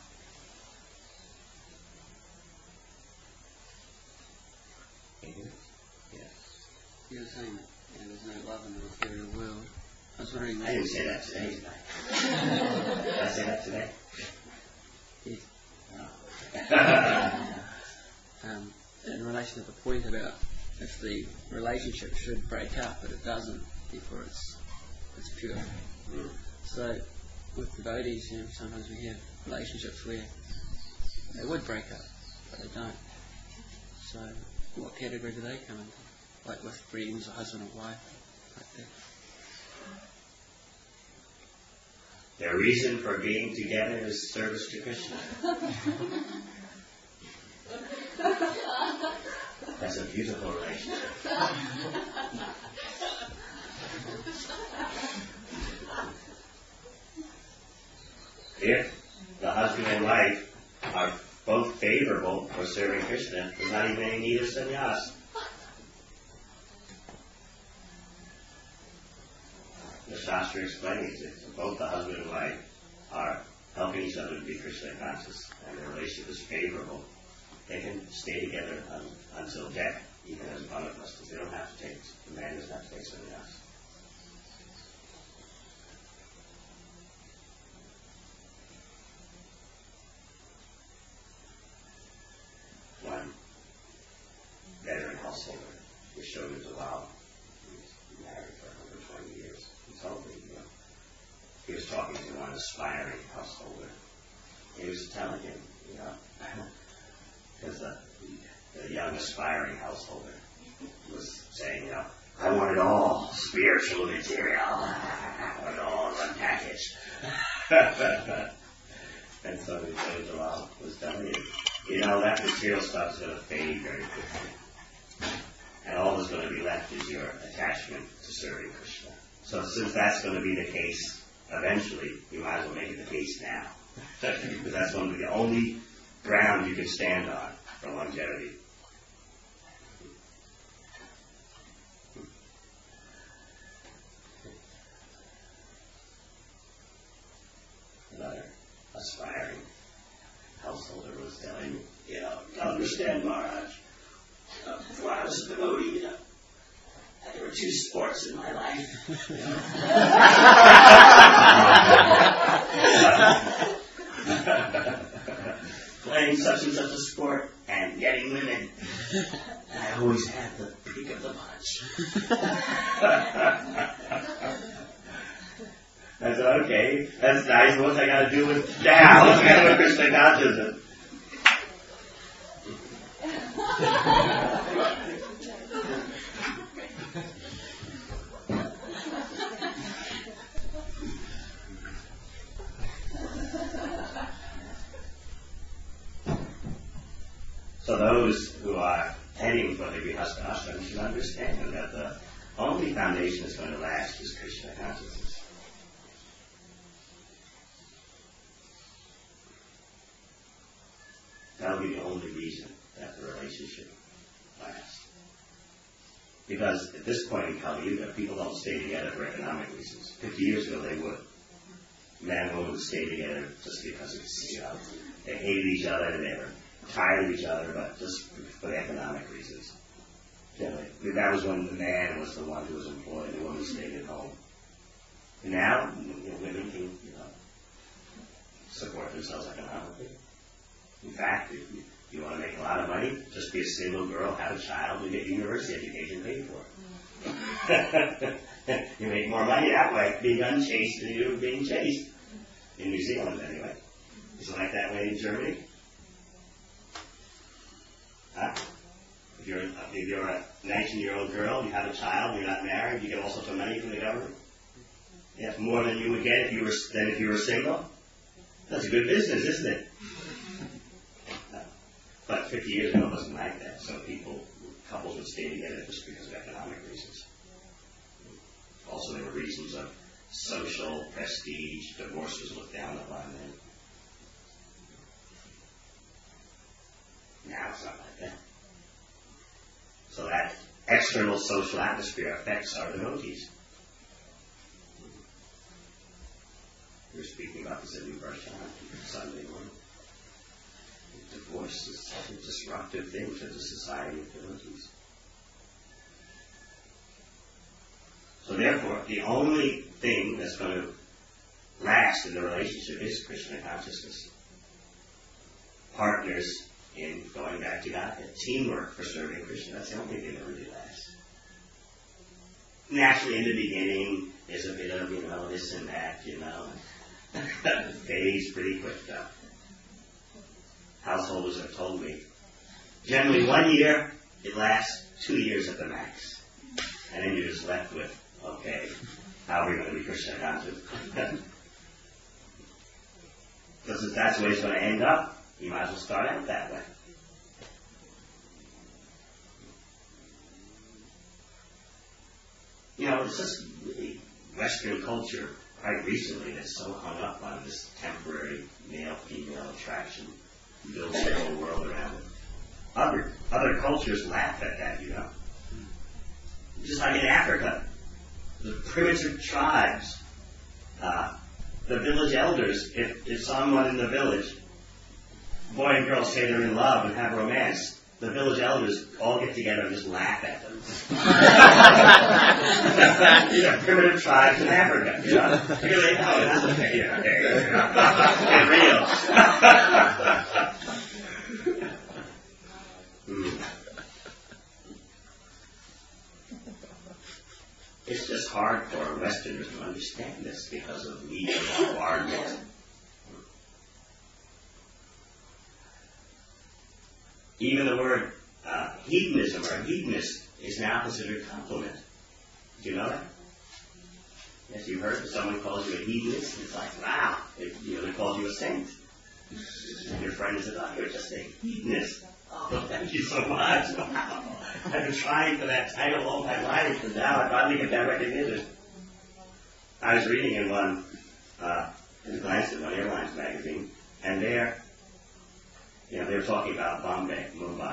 You were saying that there's no love in the material world. I was wondering... I didn't say that today, did I? Did I say that today? Yes. No. In relation to the point about if the relationship should break up, but it doesn't, therefore it's pure. Mm. So with devotees, sometimes we have relationships where they would break up, but they don't. So what category do they come into? Like with friends or husband or wife, like that. Their reason for being together is service to Krishna. That's a beautiful relationship. If the husband and wife are both favorable for serving Krishna, there's not even any need of sannyas. The Shastra explains it. Both the husband and wife are helping each other to be Krishna conscious, and their relationship is favorable. They can stay together until death, even as Bhagavatas. They don't have to take, the man doesn't have to take sannyas. One veteran householder was shown as a wow. He was married for over 20 years. He told me, he was talking to one aspiring householder. He was telling him, because the young aspiring householder was saying, I want it all, spiritual, material. I want it all in one package. And so the Jalal was telling him, that material stuff is going to fade very quickly. And all that's going to be left is your attachment to serving Krishna. So since that's going to be the case eventually, you might as well make it the case now. Because that's going to be the only ground you can stand on for longevity. Another aspiring householder was telling me, understand, Maharaj, before I was a devotee, there were two sports in my life. Playing such and such a sport and getting women. And I always had the pick of the bunch. I said, okay, that's nice. What's I got to do with now? What's I got to do with Krishna consciousness? So those who are heading for the Grihastha ashram should understand that the only foundation that's going to last is Krishna consciousness. That will be the only reason that the relationship lasts. Because at this point in Kali Yuga, people don't stay together for economic reasons. 50 years ago, they would. Man and woman would stay together just because they hated each other, they were tired of each other, but just for economic reasons. That was when the man was the one who was employed, the woman stayed at home. And now, women can, support themselves economically. In fact, if you want to make a lot of money, just be a single girl, have a child, and get university education paid for. You make more money that way, being unchaste than you do being chaste. In New Zealand, anyway. Is it like that way in Germany? Huh? If you're a 19-year-old girl, you have a child, you're not married, you get all sorts of money from the government. Yes, more than you would get if you were single. That's a good business, isn't it? But 50 years ago, it wasn't like that. So couples would stay together just because of economic reasons. Also, there were reasons of social prestige. Divorce was looked down upon then. Now it's not like that. So that external social atmosphere affects our devotees. We were speaking about this at New Darshan Sunday morning. Divorce is such a disruptive thing to the society of devotees. So therefore, the only thing that's going to last in the relationship is Krishna consciousness. Partners in going back to God, teamwork for serving Krishna, that's the only thing that really lasts. Naturally, in the beginning, there's a bit of, this and that, It fades pretty quick, though. Householders have told me, generally 1 year, it lasts 2 years at the max. And then you're just left with, okay, how are we going to be Krishna conscious? Because if that's the way it's going to end up, you might as well start out that way. It's just really Western culture quite recently that's so hung up on this temporary male-female attraction, builds the whole world around it. Other cultures laugh at that, Just like in Africa, the primitive tribes, the village elders, if someone in the village, boy and girl, say they're in love and have romance, the village elders all get together and just laugh at them. These are primitive tribes in Africa. Because they know it's real. It's just hard for Westerners to understand this because of media bombardment. Even the word hedonism or hedonist is now considered a compliment. Do you know that? Yes, you've heard that someone calls you a hedonist, it's like, wow, they called you a saint. And your friend says, oh, you're just a hedonist. Oh, thank you so much. Wow. I've been trying for that title all my life, and now I finally get that recognition. I was reading in one airlines magazine, and there, they were talking about Mumbai.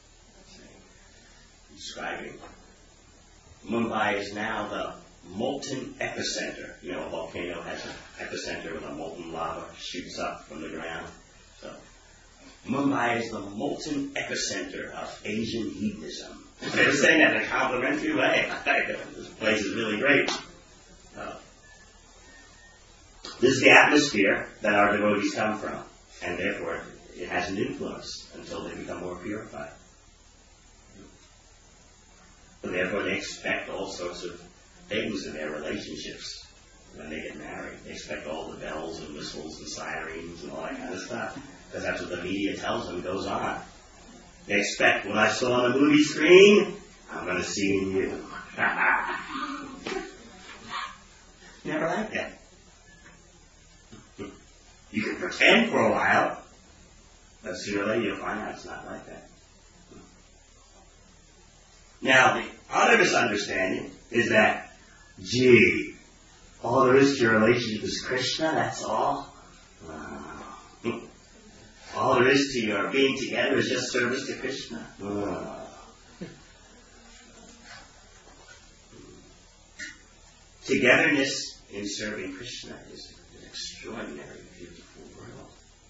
Describing Mumbai is now the molten epicenter. A volcano has an epicenter with a molten lava shoots up from the ground. So Mumbai is the molten epicenter of Asian hedonism. They were saying that in a complimentary way. This place is really great. This is the atmosphere that our devotees come from, and therefore it has an influence until they become more purified. So therefore they expect all sorts of things in their relationships when they get married. They expect all the bells and whistles and sirens and all that kind of stuff, because that's what the media tells them goes on. They expect, what I saw on the movie screen, I'm going to see in you. Never like that. You can pretend for a while, but sooner or later you'll find out it's not like that. Now, the other misunderstanding is that, all there is to your relationship is Krishna, that's all? All there is to your being together is just service to Krishna? Togetherness in serving Krishna is an extraordinary, beautiful world.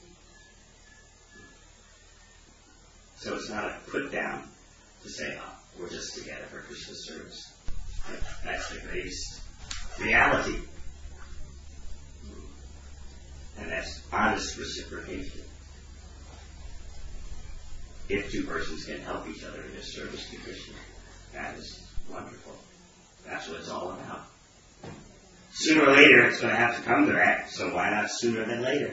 So it's not a put down to say, we're just together for Krishna's service. That's the greatest reality. And that's honest reciprocation. If two persons can help each other in their service to Krishna, that is wonderful. That's what it's all about. Sooner or later, it's going to have to come to that, so why not sooner than later?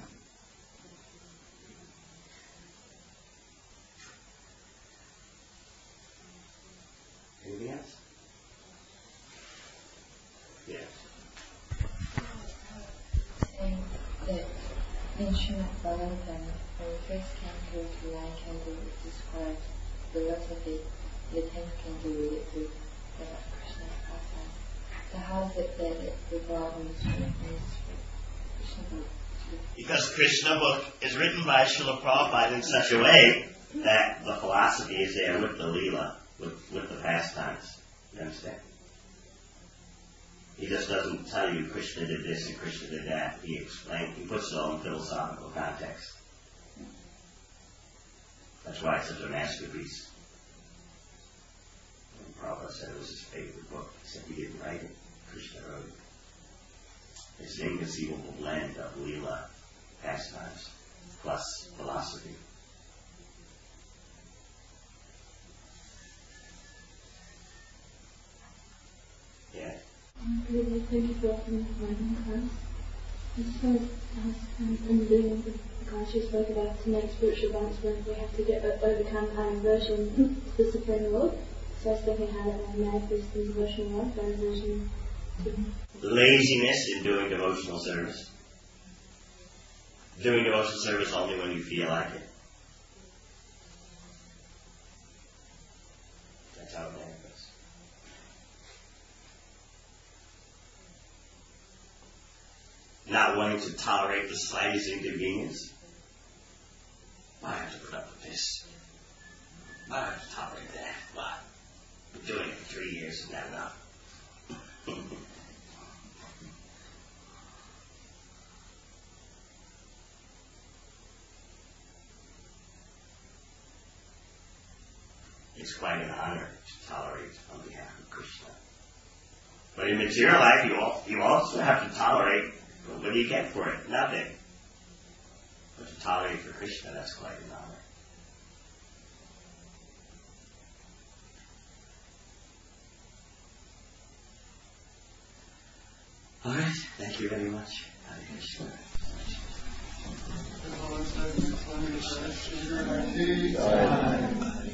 Anything else? Yes. Saying that in Srimad Bhagavatam, when we first came to the 9 canto, it describes philosophy, the 10th canto related to Krishna's pastime. So how is it that the Bhagavatam is Krishna book? Because Krishna book is written by Srila Prabhupada in such a way that the philosophy is there with the Leela, with the pastimes. You understand? He just doesn't tell you Krishna did this and Krishna did that. He puts it all in philosophical context. That's why it's such a masterpiece. And Prabhupada said it was his favorite book. He said he didn't write it. Krishna wrote it. It's an inconceivable blend of Leela, pastimes, plus philosophy. Yeah. Thank you for opening my class. I just wanted to ask, in doing the class you spoke about to make spiritual advancement, we have to overcome our aversion to the Supreme Lord. So I was thinking how that might manifest in devotional life, our aversion to Laziness in doing devotional service. Doing devotional service only when you feel like it. That's how it manifests. Not wanting to tolerate the slightest inconvenience. Why have to put up with this? Why have to tolerate that? Why? I've been doing it for 3 years, isn't that enough? It's quite an honor to tolerate on behalf of Krishna. But in material life, you also have to tolerate. What do you get for it? Nothing. But to tolerate for Krishna, that's quite an honor. All right. Thank you very much. Hare Krishna.